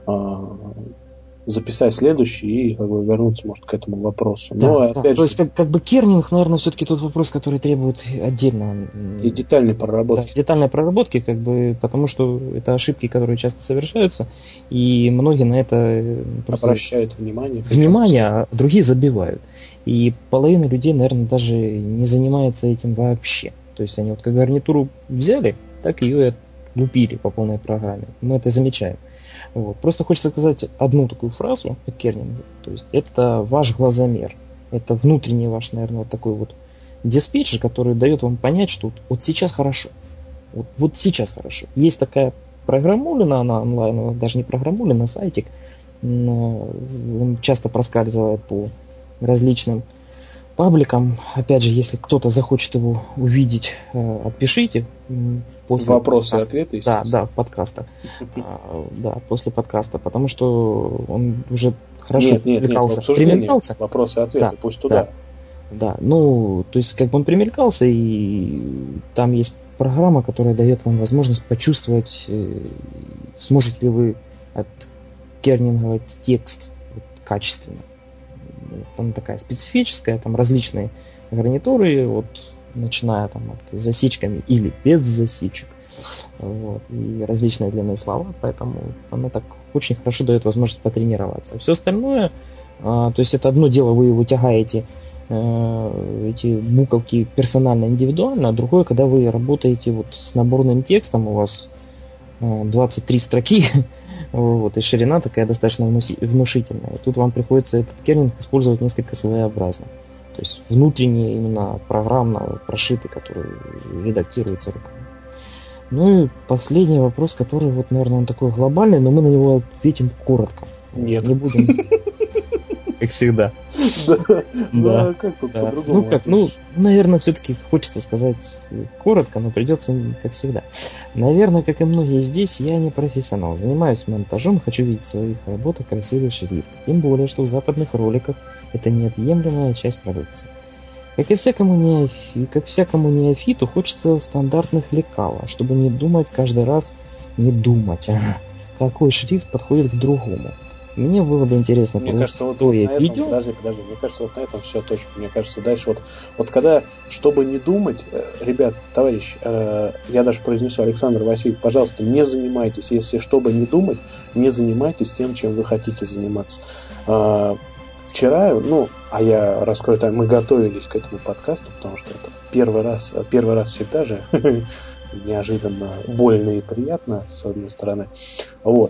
записать следующий и как бы вернуться, может, к этому вопросу. Да, но, да. опять То же, есть, как бы кернинг, наверное, все-таки тот вопрос, который требует отдельно и детальной проработки. Да, детальной проработки, как бы, потому что это ошибки, которые часто совершаются, и многие на это обращают внимание, а другие забивают. И половина людей, наверное, даже не занимается этим вообще. То есть они вот как гарнитуру взяли, так ее и лупили по полной программе. Мы это замечаем. Вот. Просто хочется сказать одну такую фразу о кернинге. То есть это ваш глазомер. Это внутренний ваш, наверное, вот такой вот диспетчер, который дает вам понять, что вот сейчас хорошо. Вот сейчас хорошо. Есть такая программулина, она онлайн, даже не программулина, а сайтик. Он часто проскальзывает по различным пабликам. Опять же, если кто-то захочет его увидеть, отпишите. После вопросы и ответы, да, подкаста. Да, после подкаста, потому что он уже хорошо примелькался. Вопросы и ответы, да, пусть туда. Да, ну, то есть, как бы он примелькался, и там есть программа, которая дает вам возможность почувствовать, сможете ли вы откернинговать текст качественно. Она такая специфическая, там различные гарнитуры, вот, начиная там от засечками или без засечек, вот, и различные длинные слова, поэтому она так очень хорошо дает возможность потренироваться. Все остальное, то есть это одно дело, вы вытягаете эти буковки персонально, индивидуально, а другое, когда вы работаете вот с наборным текстом, у вас 23 строки, вот, и ширина такая достаточно внушительная. Тут вам приходится этот кернинг использовать несколько своеобразно. То есть внутренний, именно программно прошитый, который редактируется руками. Ну и последний вопрос, который, вот, наверное, он такой глобальный, но мы на него ответим коротко. Нет. Не будем. Как всегда. Да, как тут по-другому? Наверное, все-таки хочется сказать коротко, но придется, как всегда. Наверное, как и многие здесь, я не профессионал. Занимаюсь монтажом, хочу видеть в своих работах красивый шрифт. Тем более, что в западных роликах это неотъемлемая часть продукции. Как всякому неофиту, хочется стандартных лекал, чтобы не думать каждый раз, какой шрифт подходит к другому. Мне было бы интересно получить видео. Подожди, мне кажется, вот на этом все точно. Мне кажется, дальше вот когда, чтобы не думать, ребят, товарищ, я даже произнесу, Александр Васильев, пожалуйста, не занимайтесь, если чтобы не думать, не занимайтесь тем, чем вы хотите заниматься. Вчера, я раскрою тайну, мы готовились к этому подкасту, потому что это первый раз всегда же неожиданно больно и приятно, с одной стороны. Вот.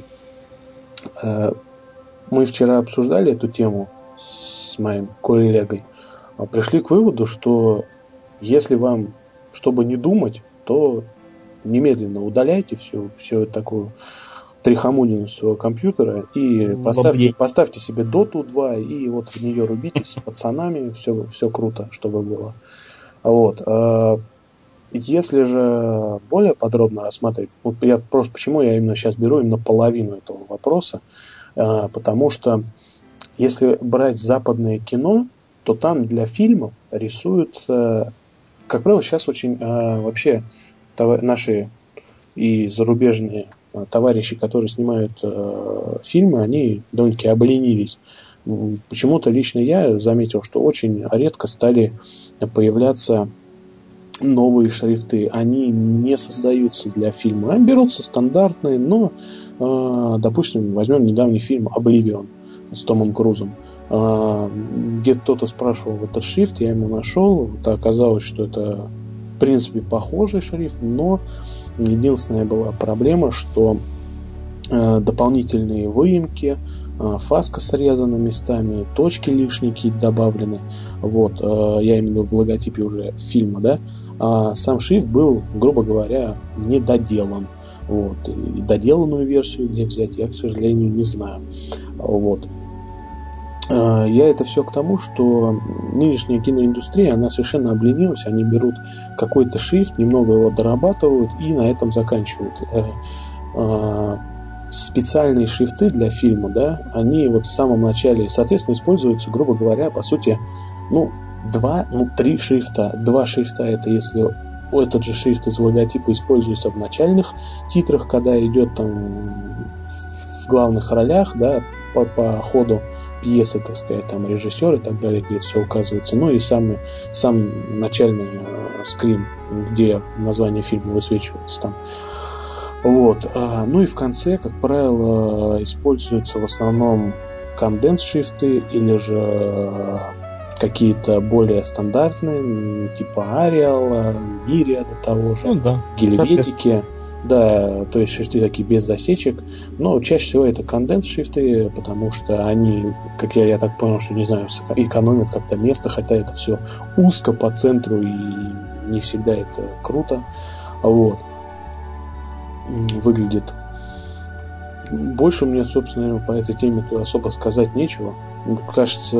Мы вчера обсуждали эту тему с моим коллегой, пришли к выводу, что если вам, чтобы не думать, то немедленно удаляйте всю такую трихомудину своего компьютера и поставьте себе Доту 2 и вот в нее рубитесь с пацанами, все круто, чтобы было. Вот. Если же более подробно рассматривать, вот почему я именно сейчас беру именно половину этого вопроса, потому что если брать западное кино, то там для фильмов рисуют, как правило, сейчас очень вообще наши и зарубежные товарищи, которые снимают фильмы, они довольно-таки обленились. Почему-то лично я заметил, что очень редко стали появляться новые шрифты. Они не создаются для фильма. Они берутся стандартные, но, допустим, возьмем недавний фильм «Обливион» с Томом Крузом. Где-то кто-то спрашивал этот шрифт, я ему нашел. Оказалось, что это в принципе похожий шрифт, но единственная была проблема, что дополнительные выемки, фаска срезана местами, точки лишние какие-то добавлены. Вот, я имею в виду в логотипе уже фильма, да. А сам шрифт был, грубо говоря, недоделан. Вот. И доделанную версию где взять, я, к сожалению, не знаю. Вот. Я это все к тому, что нынешняя киноиндустрия, она совершенно обленилась. Они берут какой-то шрифт, немного его дорабатывают и на этом заканчивают. Специальные шрифты для фильма, да, они вот в самом начале, соответственно, используются, грубо говоря, по сути, три шрифта. Два шрифта — это если этот же шрифт из логотипа используется в начальных титрах, когда идет там в главных ролях, да, по ходу пьесы, так сказать, там режиссер и так далее, где это все указывается. Ну и сам начальный скрин, где название фильма высвечивается там. Вот. Ну и в конце, как правило, используются в основном конденс-шрифты или же какие-то более стандартные, типа Arial, Myriad того же, Гельветики. Да, то есть шрифты такие без засечек. Но чаще всего это конденс-шрифты, потому что они, как я так понял, что, не знаю, экономят как-то место, хотя это все узко по центру и не всегда это круто. Вот. Выглядит. Больше мне, собственно, по этой теме особо сказать нечего. Кажется,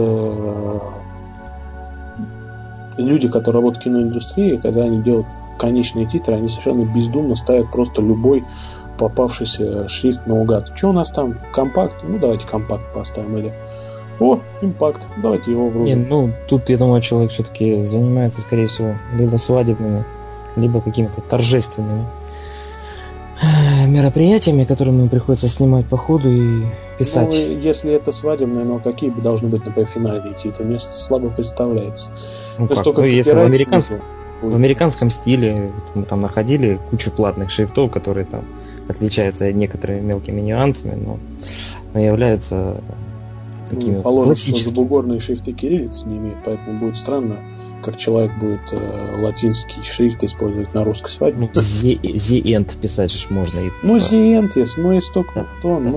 люди, которые работают в киноиндустрии, когда они делают конечные титры, они совершенно бездумно ставят просто любой попавшийся шрифт наугад. Что у нас там? Компакт? Ну, давайте компакт поставим. Или импакт. Давайте его врубим. Тут, я думаю, человек все-таки занимается, скорее всего, либо свадебными, либо какими-то торжественными мероприятиями, которые ему приходится снимать по ходу и писать. Если это свадебное, но какие бы должны быть, например, финальные титры, мне слабо представляется. Если в американском стиле мы там находили кучу платных шрифтов, которые там отличаются некоторыми мелкими нюансами, но являются такими положим, что забугорные шрифты кириллицы не имеют, поэтому будет странно, как человек будет латинский шрифт использовать на русской свадьбе. The End писать можно. The End есть, есть только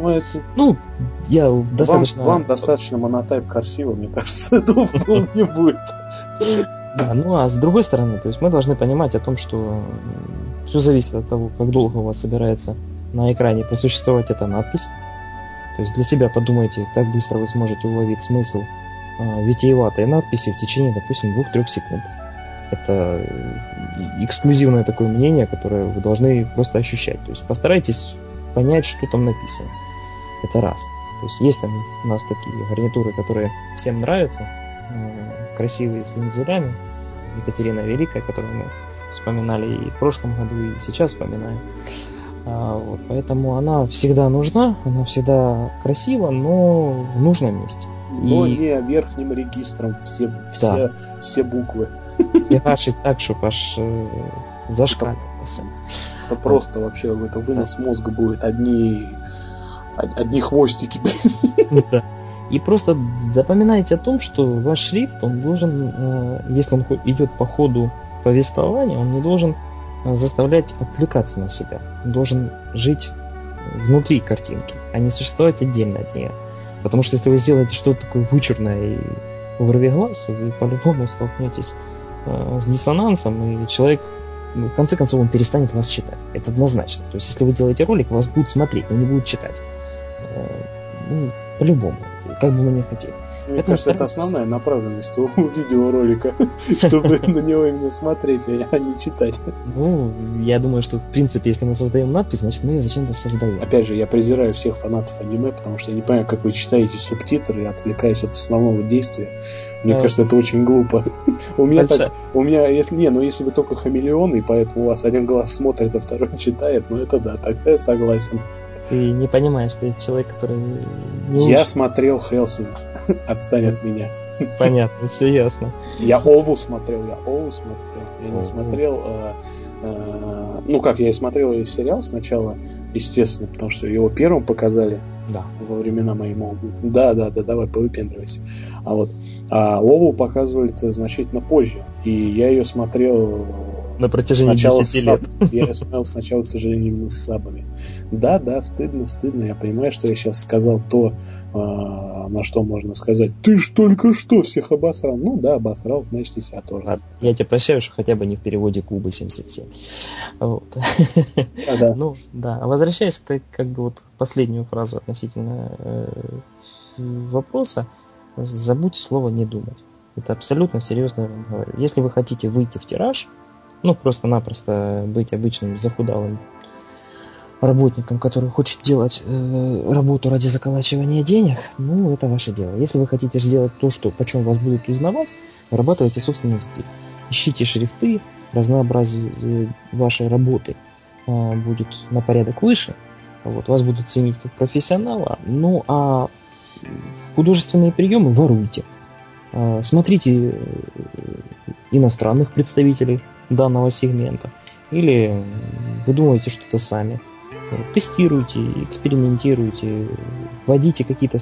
это... Вам достаточно монотайп красиво, мне кажется, этого вполне будет. Да, а с другой стороны, то есть мы должны понимать о том, что все зависит от того, как долго у вас собирается на экране просуществовать эта надпись. То есть для себя подумайте, как быстро вы сможете уловить смысл витиеватой надписи в течение, допустим, 2-3 секунд. Это эксклюзивное такое мнение, которое вы должны просто ощущать. То есть постарайтесь понять, что там написано. Это раз. То есть есть там у нас такие гарнитуры, которые всем нравятся, красивые, с вензелями. Екатерина Великая, которую мы вспоминали и в прошлом году, и сейчас вспоминаем. Вот. Поэтому она всегда нужна, она всегда красива, но в нужном месте. Но не верхним регистром все буквы. Фигашить так, чтобы аж зашкаливался. Это просто вообще это вынос мозга будет. Одни хвостики. Да. И просто запоминайте о том, что ваш шрифт, он должен, если он идет по ходу повествования, он не должен заставлять отвлекаться на себя. Он должен жить внутри картинки, а не существовать отдельно от нее. Потому что если вы сделаете что-то такое вычурное и вырвиглаз, вы по-любому столкнетесь с диссонансом, и человек, в конце концов, он перестанет вас читать. Это однозначно. То есть, если вы делаете ролик, вас будут смотреть, но не будут читать. По-любому. Как бы мы ни хотели. Мне кажется, это основная направленность у видеоролика, чтобы на него именно смотреть, а не читать. Я думаю, что в принципе, если мы создаем надпись, значит мы ее зачем-то создаем. Опять же, я презираю всех фанатов аниме, потому что я не понимаю, как вы читаете субтитры, отвлекаясь от основного действия. Мне кажется, это очень глупо. У меня, если вы только хамелеон, и поэтому у вас один глаз смотрит, а второй читает, это да, тогда я согласен. Ты не понимаешь, ты человек, который... Я смотрел Хелсинг. Отстань от меня. Понятно, все ясно. Я Ову смотрел. Я не смотрел... я и смотрел и сериал сначала, естественно, потому что его первым показали. Да. Во времена моей молодости. Да, давай, повыпендривайся. А Ову показывали-то значительно позже. И я ее смотрел... На протяжении 10 лет. Я ее смотрел сначала, к сожалению, именно с сабами. Да, стыдно. Я понимаю, что я сейчас сказал то, на что можно сказать. Ты ж только что всех обосрал. Обосрал, значит, и себя тоже. Ладно. Я тебя прощаю, что хотя бы не в переводе Кубы 77. Вот. Да. А возвращаясь к последнюю фразу относительно вопроса, забудьте слово «не думать». Это абсолютно серьезно я вам говорю. Если вы хотите выйти в тираж, просто-напросто быть обычным захудалым работником, который хочет делать работу ради заколачивания денег, это ваше дело. Если вы хотите сделать то, почем вас будут узнавать, вырабатывайте собственный стиль. Ищите шрифты, разнообразие вашей работы будет на порядок выше, вас будут ценить как профессионала, а художественные приемы воруйте. Смотрите иностранных представителей данного сегмента, или выдумывайте что-то сами. Тестируйте, экспериментируйте, вводите какие-то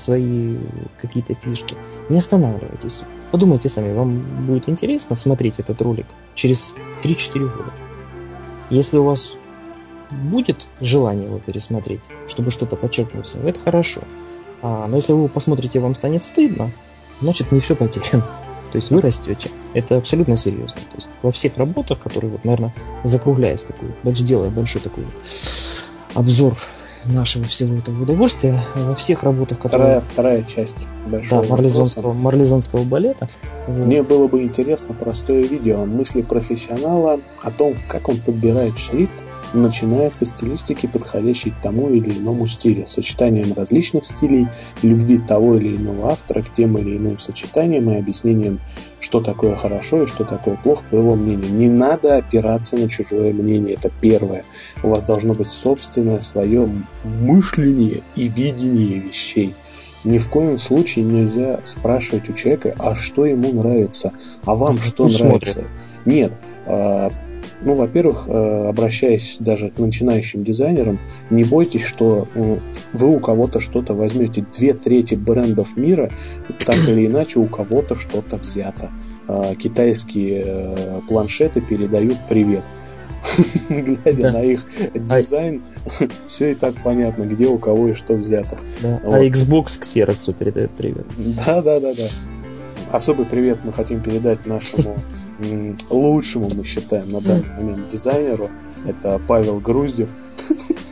фишки. Не останавливайтесь. Подумайте сами, вам будет интересно смотреть этот ролик через 3-4 года. Если у вас будет желание его пересмотреть, чтобы что-то подчеркнуть, это хорошо. Но если вы его посмотрите и вам станет стыдно, значит не все потеряно. То есть вы растете. Это абсолютно серьезно. То есть во всех работах, которые, наверное, закругляясь делая большой такой обзор нашего всего этого удовольствия, во всех работах, которые... Вторая часть большого марлезонского балета. Мне было бы интересно простое видео мысли профессионала о том, как он подбирает шрифт, начиная со стилистики, подходящей к тому или иному стилю, сочетанием различных стилей, любви того или иного автора к тем или иным сочетаниям и объяснением, что такое хорошо и что такое плохо, по его мнению. Не надо опираться на чужое мнение, это первое. У вас должно быть собственное свое мышление и видение вещей. Ни в коем случае нельзя спрашивать у человека, а что ему нравится, а вам что нравится. Нет. Во-первых, обращаясь даже к начинающим дизайнерам, не бойтесь, что вы у кого-то что-то возьмете. 2/3 брендов мира так или иначе у кого-то что-то взято. Китайские планшеты передают привет. Глядя на их дизайн, все и так понятно, где у кого и что взято. Да. А Xbox к Xerox передает привет. Да. Особый привет мы хотим передать нашему лучшему, мы считаем, на данный момент дизайнеру. Это Павел Груздев.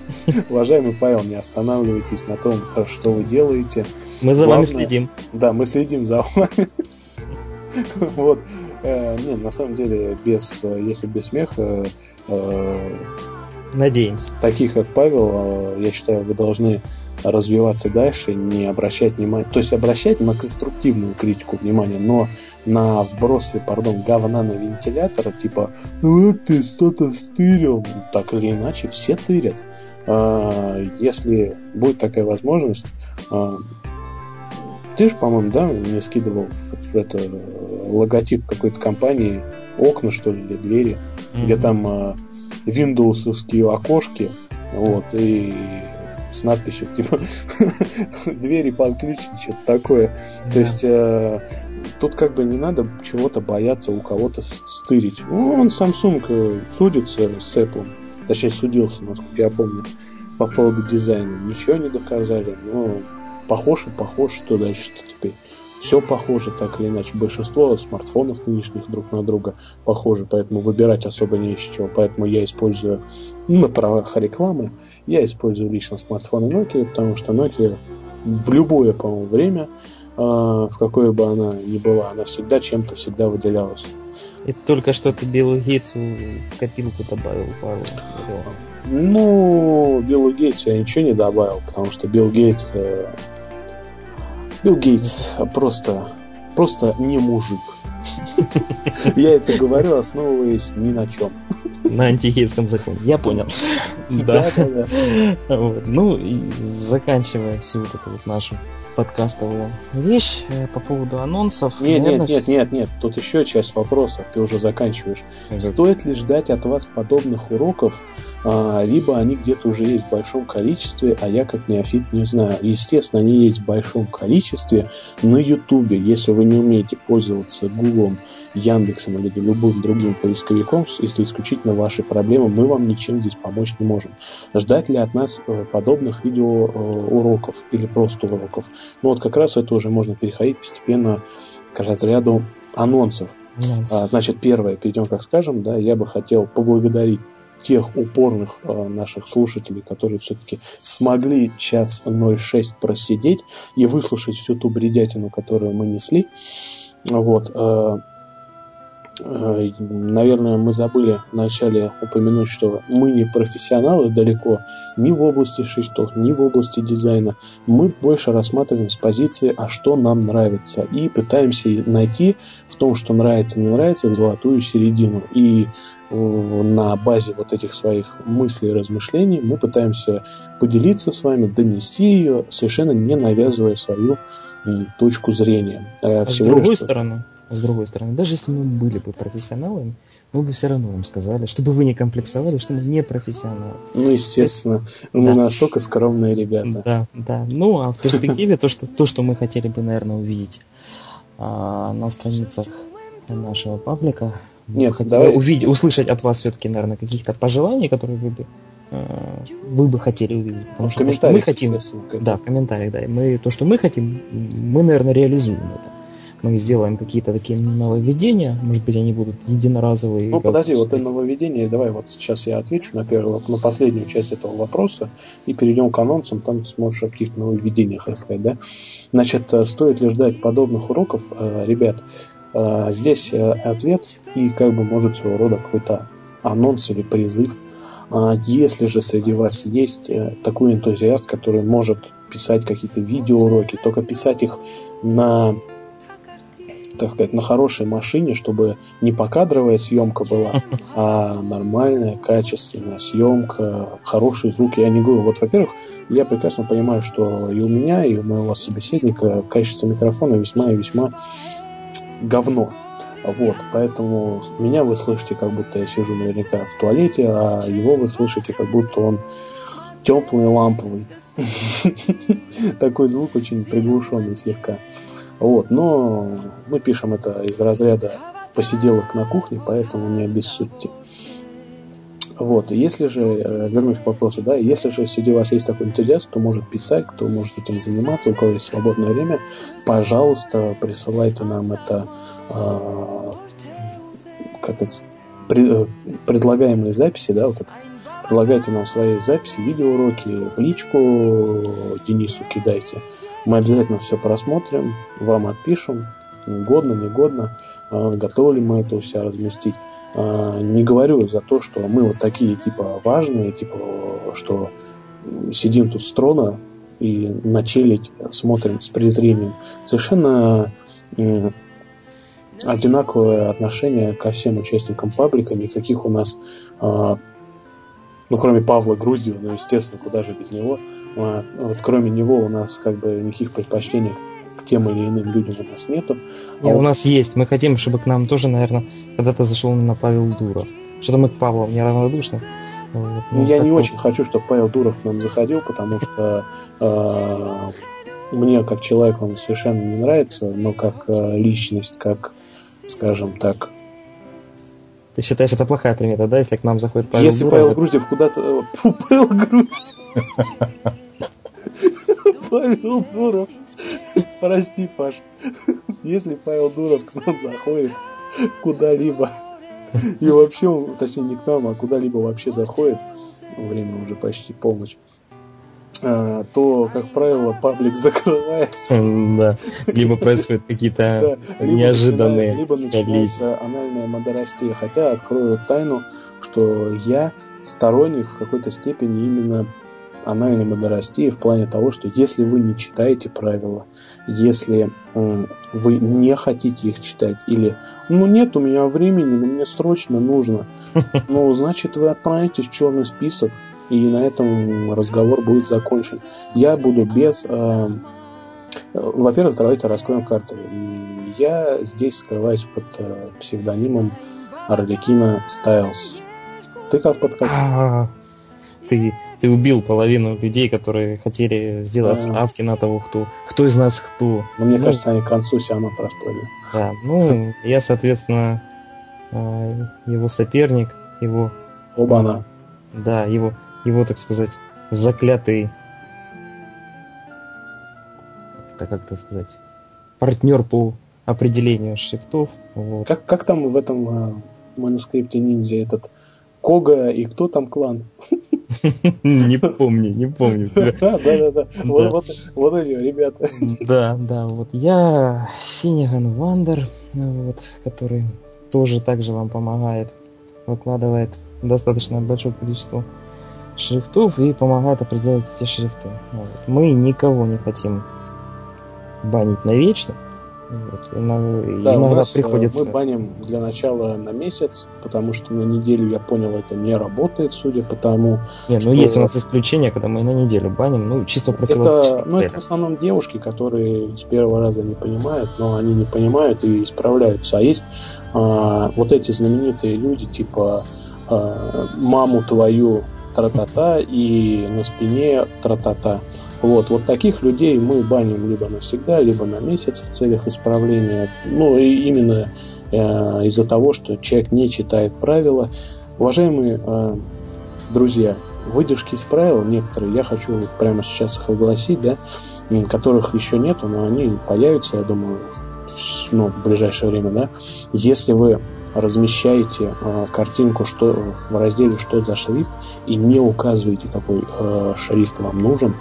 Уважаемый Павел, не останавливайтесь на том, что вы делаете. Мы за вами следим. Да, мы следим за вами. Вот. Нет, на самом деле, если без смеха, надеемся. Таких, как Павел, я считаю, вы должны развиваться дальше, не обращать внимания, то есть обращать на конструктивную критику внимания, но на вбросы, говна на вентилятор, типа, вот ты что-то стырил, так или иначе, все тырят. Если будет такая возможность, ты же, по-моему, да, мне скидывал это логотип какой-то компании, окна, что ли, или двери, где там Windows-овские окошки, вот, и с надписью, типа, двери под ключ, что-то такое. То есть, тут как бы не надо чего-то бояться у кого-то стырить. Он Samsung судится с Apple, точнее, судился, насколько я помню, по поводу дизайна. Ничего не доказали, но похож, что дальше-то теперь? Все похоже, так или иначе. Большинство смартфонов нынешних друг на друга похожи, поэтому выбирать особо не из чего. Поэтому я использую на правах рекламы, я использую лично смартфоны Nokia, потому что Nokia в любое, по-моему, время, в какое бы она ни была, она всегда чем-то всегда выделялась. И только что ты Биллу Гейтсу в копилку добавил, Павел. Ну, Биллу Гейтсу я ничего не добавил, потому что Билл Гейтс просто не мужик. Я это говорю, основываясь ни на чем. На антигейском законе. Я понял. Да. Ну, и заканчивая всю вот эту вот нашу подкастовую вещь по поводу анонсов. Нет. Тут еще часть вопроса. Ты уже заканчиваешь. Стоит ли ждать от вас подобных уроков, либо они где-то уже есть в большом количестве, а я как неофит не знаю. Естественно, они есть в большом количестве на Ютубе. Если вы не умеете пользоваться Гуглом, Яндексом или любым другим поисковиком, если исключительно ваши проблемы, мы вам ничем здесь помочь не можем. Ждать ли от нас подобных видеоуроков или просто уроков? Ну вот как раз это уже можно переходить постепенно к разряду анонсов. Значит, первое, перейдем, как скажем, да, я бы хотел поблагодарить тех упорных наших слушателей, которые все-таки смогли 1:06 просидеть и выслушать всю ту бредятину, которую мы несли. Вот. Наверное, мы забыли вначале упомянуть, что мы не профессионалы далеко ни в области шрифтов, ни в области дизайна. Мы больше рассматриваем с позиции, а что нам нравится, и пытаемся найти в том, что нравится, не нравится, золотую середину. И на базе вот этих своих мыслей и размышлений мы пытаемся поделиться с вами, донести ее, совершенно не навязывая свою точку зрения. С другой стороны, даже если мы были бы профессионалами, мы бы все равно вам сказали, чтобы вы не комплексовали, что мы не профессионалы. Ну, естественно, мы настолько скромные ребята. Да. Ну, а в перспективе то, что мы хотели бы, наверное, увидеть на страницах нашего паблика, услышать от вас все-таки, наверное, каких-то пожеланий, которые вы бы хотели увидеть. Потому что то, что мы хотим, в комментариях, да, то, что мы хотим, мы, наверное, реализуем это. Мы сделаем какие-то такие нововведения, может быть, они будут единоразовые. Ну, подожди, вот это нововведение, давай вот сейчас я отвечу на последнюю часть этого вопроса и перейдем к анонсам, там ты сможешь о каких-то нововведениях рассказать, да? Значит, стоит ли ждать подобных уроков, ребят? Здесь ответ и как бы может своего рода какой-то анонс или призыв. Если же среди вас есть такой энтузиаст, который может писать какие-то видеоуроки, только писать их на хорошей машине, чтобы не покадровая съемка была, а нормальная, качественная съемка, хороший звук. Я не говорю, вот, во-первых, я прекрасно понимаю, что и у меня, и у моего собеседника качество микрофона весьма и весьма говно. Вот, поэтому меня вы слышите, как будто я сижу наверняка в туалете, а его вы слышите, как будто он теплый, ламповый. Такой звук очень приглушенный слегка. Вот, но мы пишем это из разряда посиделок на кухне, поэтому не обессудьте. Вот, если же, вернусь к вопросу, да, если же среди вас есть такой энтузиаст, кто может писать, кто может этим заниматься, у кого есть свободное время, пожалуйста, присылайте нам это, предлагаемые записи, да, вот этот предлагайте нам свои записи, видеоуроки, в личку Денису кидайте. Мы обязательно все просмотрим, вам отпишем, годно, негодно, готовы ли мы это у себя разместить. Не говорю за то, что мы вот такие, типа, важные, типа, что сидим тут с трона и на челядь смотрим с презрением. Совершенно одинаковое отношение ко всем участникам паблика. Никаких у нас, кроме Павла Груздева, естественно, куда же без него, вот кроме него у нас как бы никаких предпочтений к тем или иным людям у нас нету. У нас есть. Мы хотим, чтобы к нам тоже, наверное, когда-то зашел на Павел Дуров. Что-то мы к Павлу не равнодушны. Я не очень хочу, чтобы Павел Дуров к нам заходил, потому что мне как человек он совершенно не нравится, но как личность, как, скажем так... Ты считаешь, это плохая примета, да, если к нам заходит Павел Если Дуров? Павел Груздев куда-то... Павел Груздев... Павел Дуров... Прости, Паш. Если Павел Дуров к нам заходит куда-либо, и вообще, точнее не к нам, а куда-либо вообще заходит, время уже почти полночь, то, как правило, паблик закрывается. Да, либо происходят какие-то неожиданные либо начинается анальная модерастия. Хотя открою тайну, что я сторонник в какой-то степени именно анальной модерастии в плане того, что если вы не читаете правила, если вы не хотите их читать, или нет у меня времени, но мне срочно нужно, значит вы отправитесь в черный список, и на этом разговор будет закончен. Я буду без... Во-первых, давайте раскроем карту. Я здесь скрываюсь под псевдонимом Арлекина Стайлз. Ты как подкатил? Ты убил половину людей, которые хотели сделать ставки на того, кто из нас кто. Мне кажется, они к концу Сиамат расплыли. Да, я, соответственно, его соперник, его... Оба-на. Да, его, так сказать, заклятый... Как-то сказать... Партнер по определению шрифтов. Вот. Как там в этом манускрипте ниндзя этот Кога и кто там клан? Не помню. Да. Вот эти ребята. Да, вот. Я Финниган Вандер, который тоже также вам помогает, выкладывает достаточно большое количество шрифтов и помогает определять эти шрифты. Мы никого не хотим банить навечно. Иногда приходится... Мы баним для начала на месяц, потому что на неделю, я понял, это не работает, судя по тому... есть у нас исключения, когда мы на неделю баним, чисто профилактически. Это в основном девушки, которые с первого раза не понимают, но они не понимают и исправляются. А есть вот эти знаменитые люди, типа маму твою тра-та-та и на спине тра-та-та. Вот таких людей мы баним либо навсегда, либо на месяц в целях исправления. И именно из-за того, что человек не читает правила. Уважаемые друзья, выдержки из правил некоторые, я хочу прямо сейчас их огласить, да, которых еще нету, но они появятся, я думаю, в ближайшее время, да. Если вы размещаете картинку в разделе «Что за шрифт» и не указываете, какой шрифт вам нужен,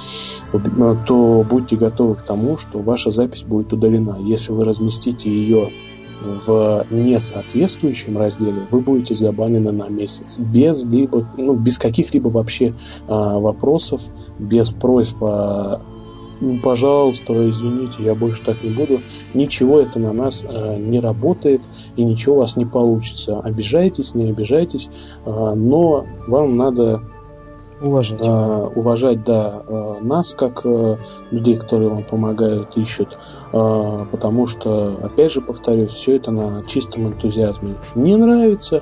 то будьте готовы к тому, что ваша запись будет удалена. Если вы разместите ее в несоответствующем разделе, вы будете забанены на месяц. Без каких-либо вообще вопросов, без просьб пожалуйста, извините, я больше так не буду. Ничего это на нас не работает и ничего у вас не получится. Обижайтесь, не обижайтесь, но вам надо уважать нас, как людей, которые вам помогают, ищут, потому что, опять же повторюсь, все это на чистом энтузиазме. Не нравится,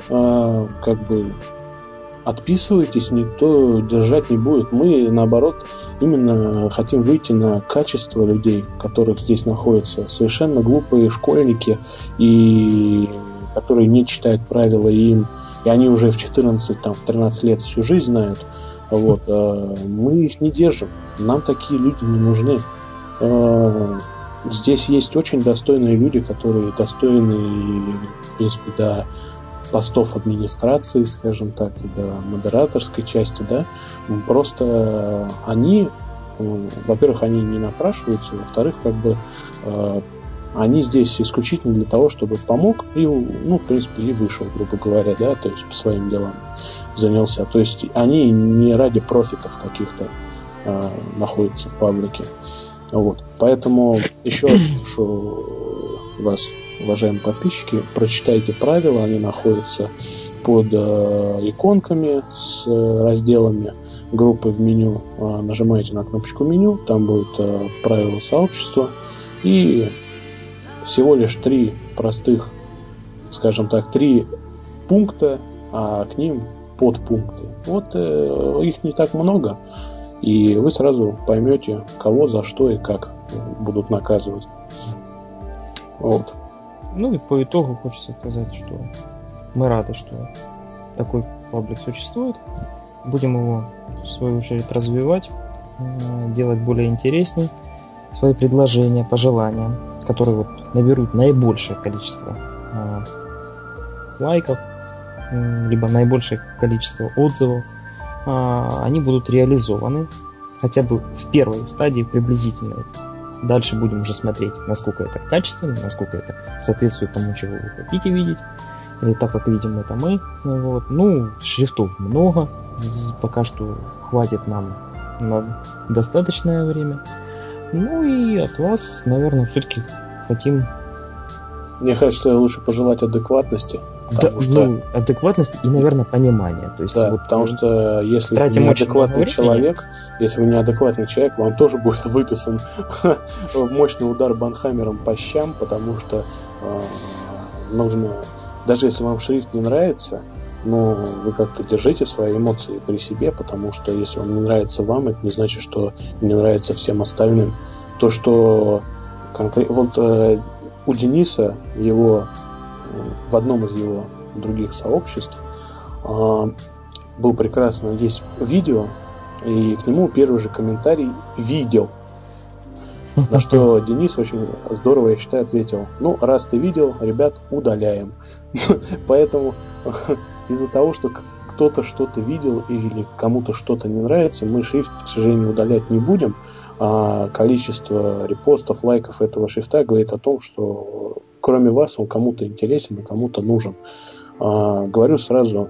отписывайтесь, никто держать не будет. Мы, наоборот, именно хотим выйти на качество людей, которых здесь находятся. Совершенно глупые школьники, и которые не читают правила, и они уже в 14, в 13 лет всю жизнь знают. Мы их не держим. Нам такие люди не нужны. Здесь есть очень достойные люди, которые достойны, в принципе, постов администрации, скажем так, и до модераторской части, да, просто они, во-первых, они не напрашиваются, во-вторых, как бы они здесь исключительно для того, чтобы помог и, ну, в принципе, и вышел, грубо говоря, да, то есть по своим делам занялся. То есть они не ради профитов каких-то находятся в паблике. Вот. Поэтому еще раз прошу вас, уважаемые подписчики, прочитайте правила, они находятся под иконками с разделами группы в меню. Нажимаете на кнопочку меню, там будет правила сообщества и всего лишь 3 простых, скажем так, 3 пункта, а к ним подпункты. Вот их не так много, и вы сразу поймете, кого, за что и как будут наказывать. Вот. Ну и по итогу хочется сказать, что мы рады, что такой паблик существует. Будем его, в свою очередь, развивать, делать более интересней свои предложения, пожелания, которые вот наберут наибольшее количество лайков, либо наибольшее количество отзывов, они будут реализованы хотя бы в первой стадии приблизительной. Дальше будем уже смотреть, насколько это качественно, насколько это соответствует тому, чего вы хотите видеть, или так, как видим это мы. Вот. Ну, шрифтов много, пока что хватит нам на достаточное время. Ну и от вас, наверное, все-таки хотим... Мне кажется, лучше пожелать адекватности. Да, что... адекватность и, наверное, понимание. То есть, да, вот, потому что если вы неадекватный человек, вам тоже будет выписан мощный удар банхаммером по щам, потому что нужно, даже если вам шрифт не нравится, но вы как-то держите свои эмоции при себе, потому что если он не нравится вам, это не значит, что не нравится всем остальным. То, что вот у Дениса в одном из его других сообществ был прекрасный, есть видео, и к нему первый же комментарий «видел». На что Денис очень здорово, я считаю, ответил: ну, раз ты видел, ребят, удаляем. Поэтому из-за того, что кто-то что-то видел или кому-то что-то не нравится, мы шрифт, к сожалению, удалять не будем. А количество репостов, лайков этого шрифта говорит о том, что кроме вас он кому-то интересен и кому-то нужен. Говорю сразу,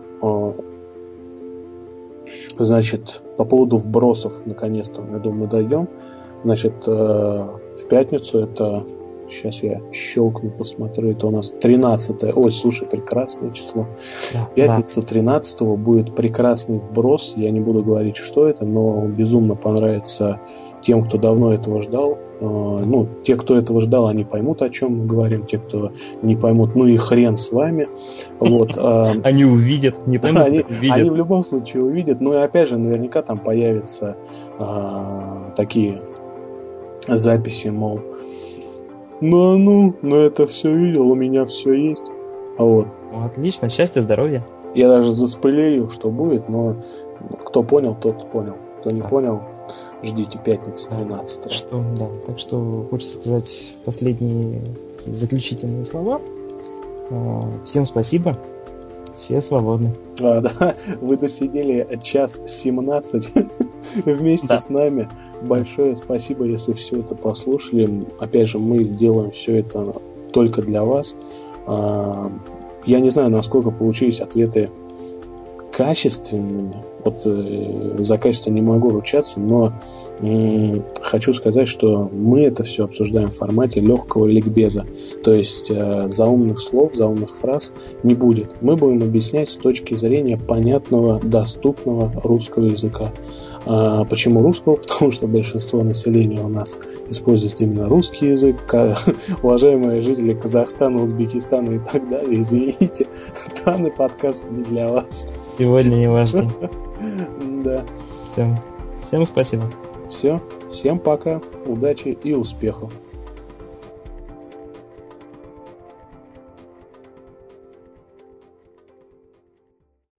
значит, по поводу вбросов, наконец-то, я думаю, дойдем. Значит, в пятницу, это, сейчас я щелкну, посмотрю, это у нас 13-е, ой, слушай, прекрасное число. Пятница 13-го будет прекрасный вброс, я не буду говорить, что это, но он безумно понравится тем, кто давно этого ждал. Ну, те, кто этого ждал, они поймут, о чем мы говорим. Те, кто не поймут, ну и хрен с вами. Вот, они увидят, не поймут, увидят. Они в любом случае увидят. Ну и опять же, наверняка там появятся такие записи, мол, ну, это все видел, у меня все есть. Вот. Отлично, счастья, здоровья. Я даже заспойлерил, что будет, но кто понял, тот понял. Кто не понял, ждите пятницы 13-го. Так что хочется сказать последние такие заключительные слова. Всем спасибо. Все свободны. Да, вы досидели 1:17 вместе с нами. Большое спасибо, если все это послушали. Опять же, мы делаем все это только для вас. Я не знаю, насколько получились ответы качественными. Вот за качество не могу ручаться, но хочу сказать, что мы это все обсуждаем в формате легкого ликбеза. То есть заумных слов, заумных фраз не будет. Мы будем объяснять с точки зрения понятного, доступного русского языка. Почему русского? Потому что большинство населения у нас использует именно русский язык. Уважаемые жители Казахстана, Узбекистана и так далее, извините, данный подкаст не для вас. Сегодня не ваш день. Да. Всем спасибо. Все. Всем пока. Удачи и успехов.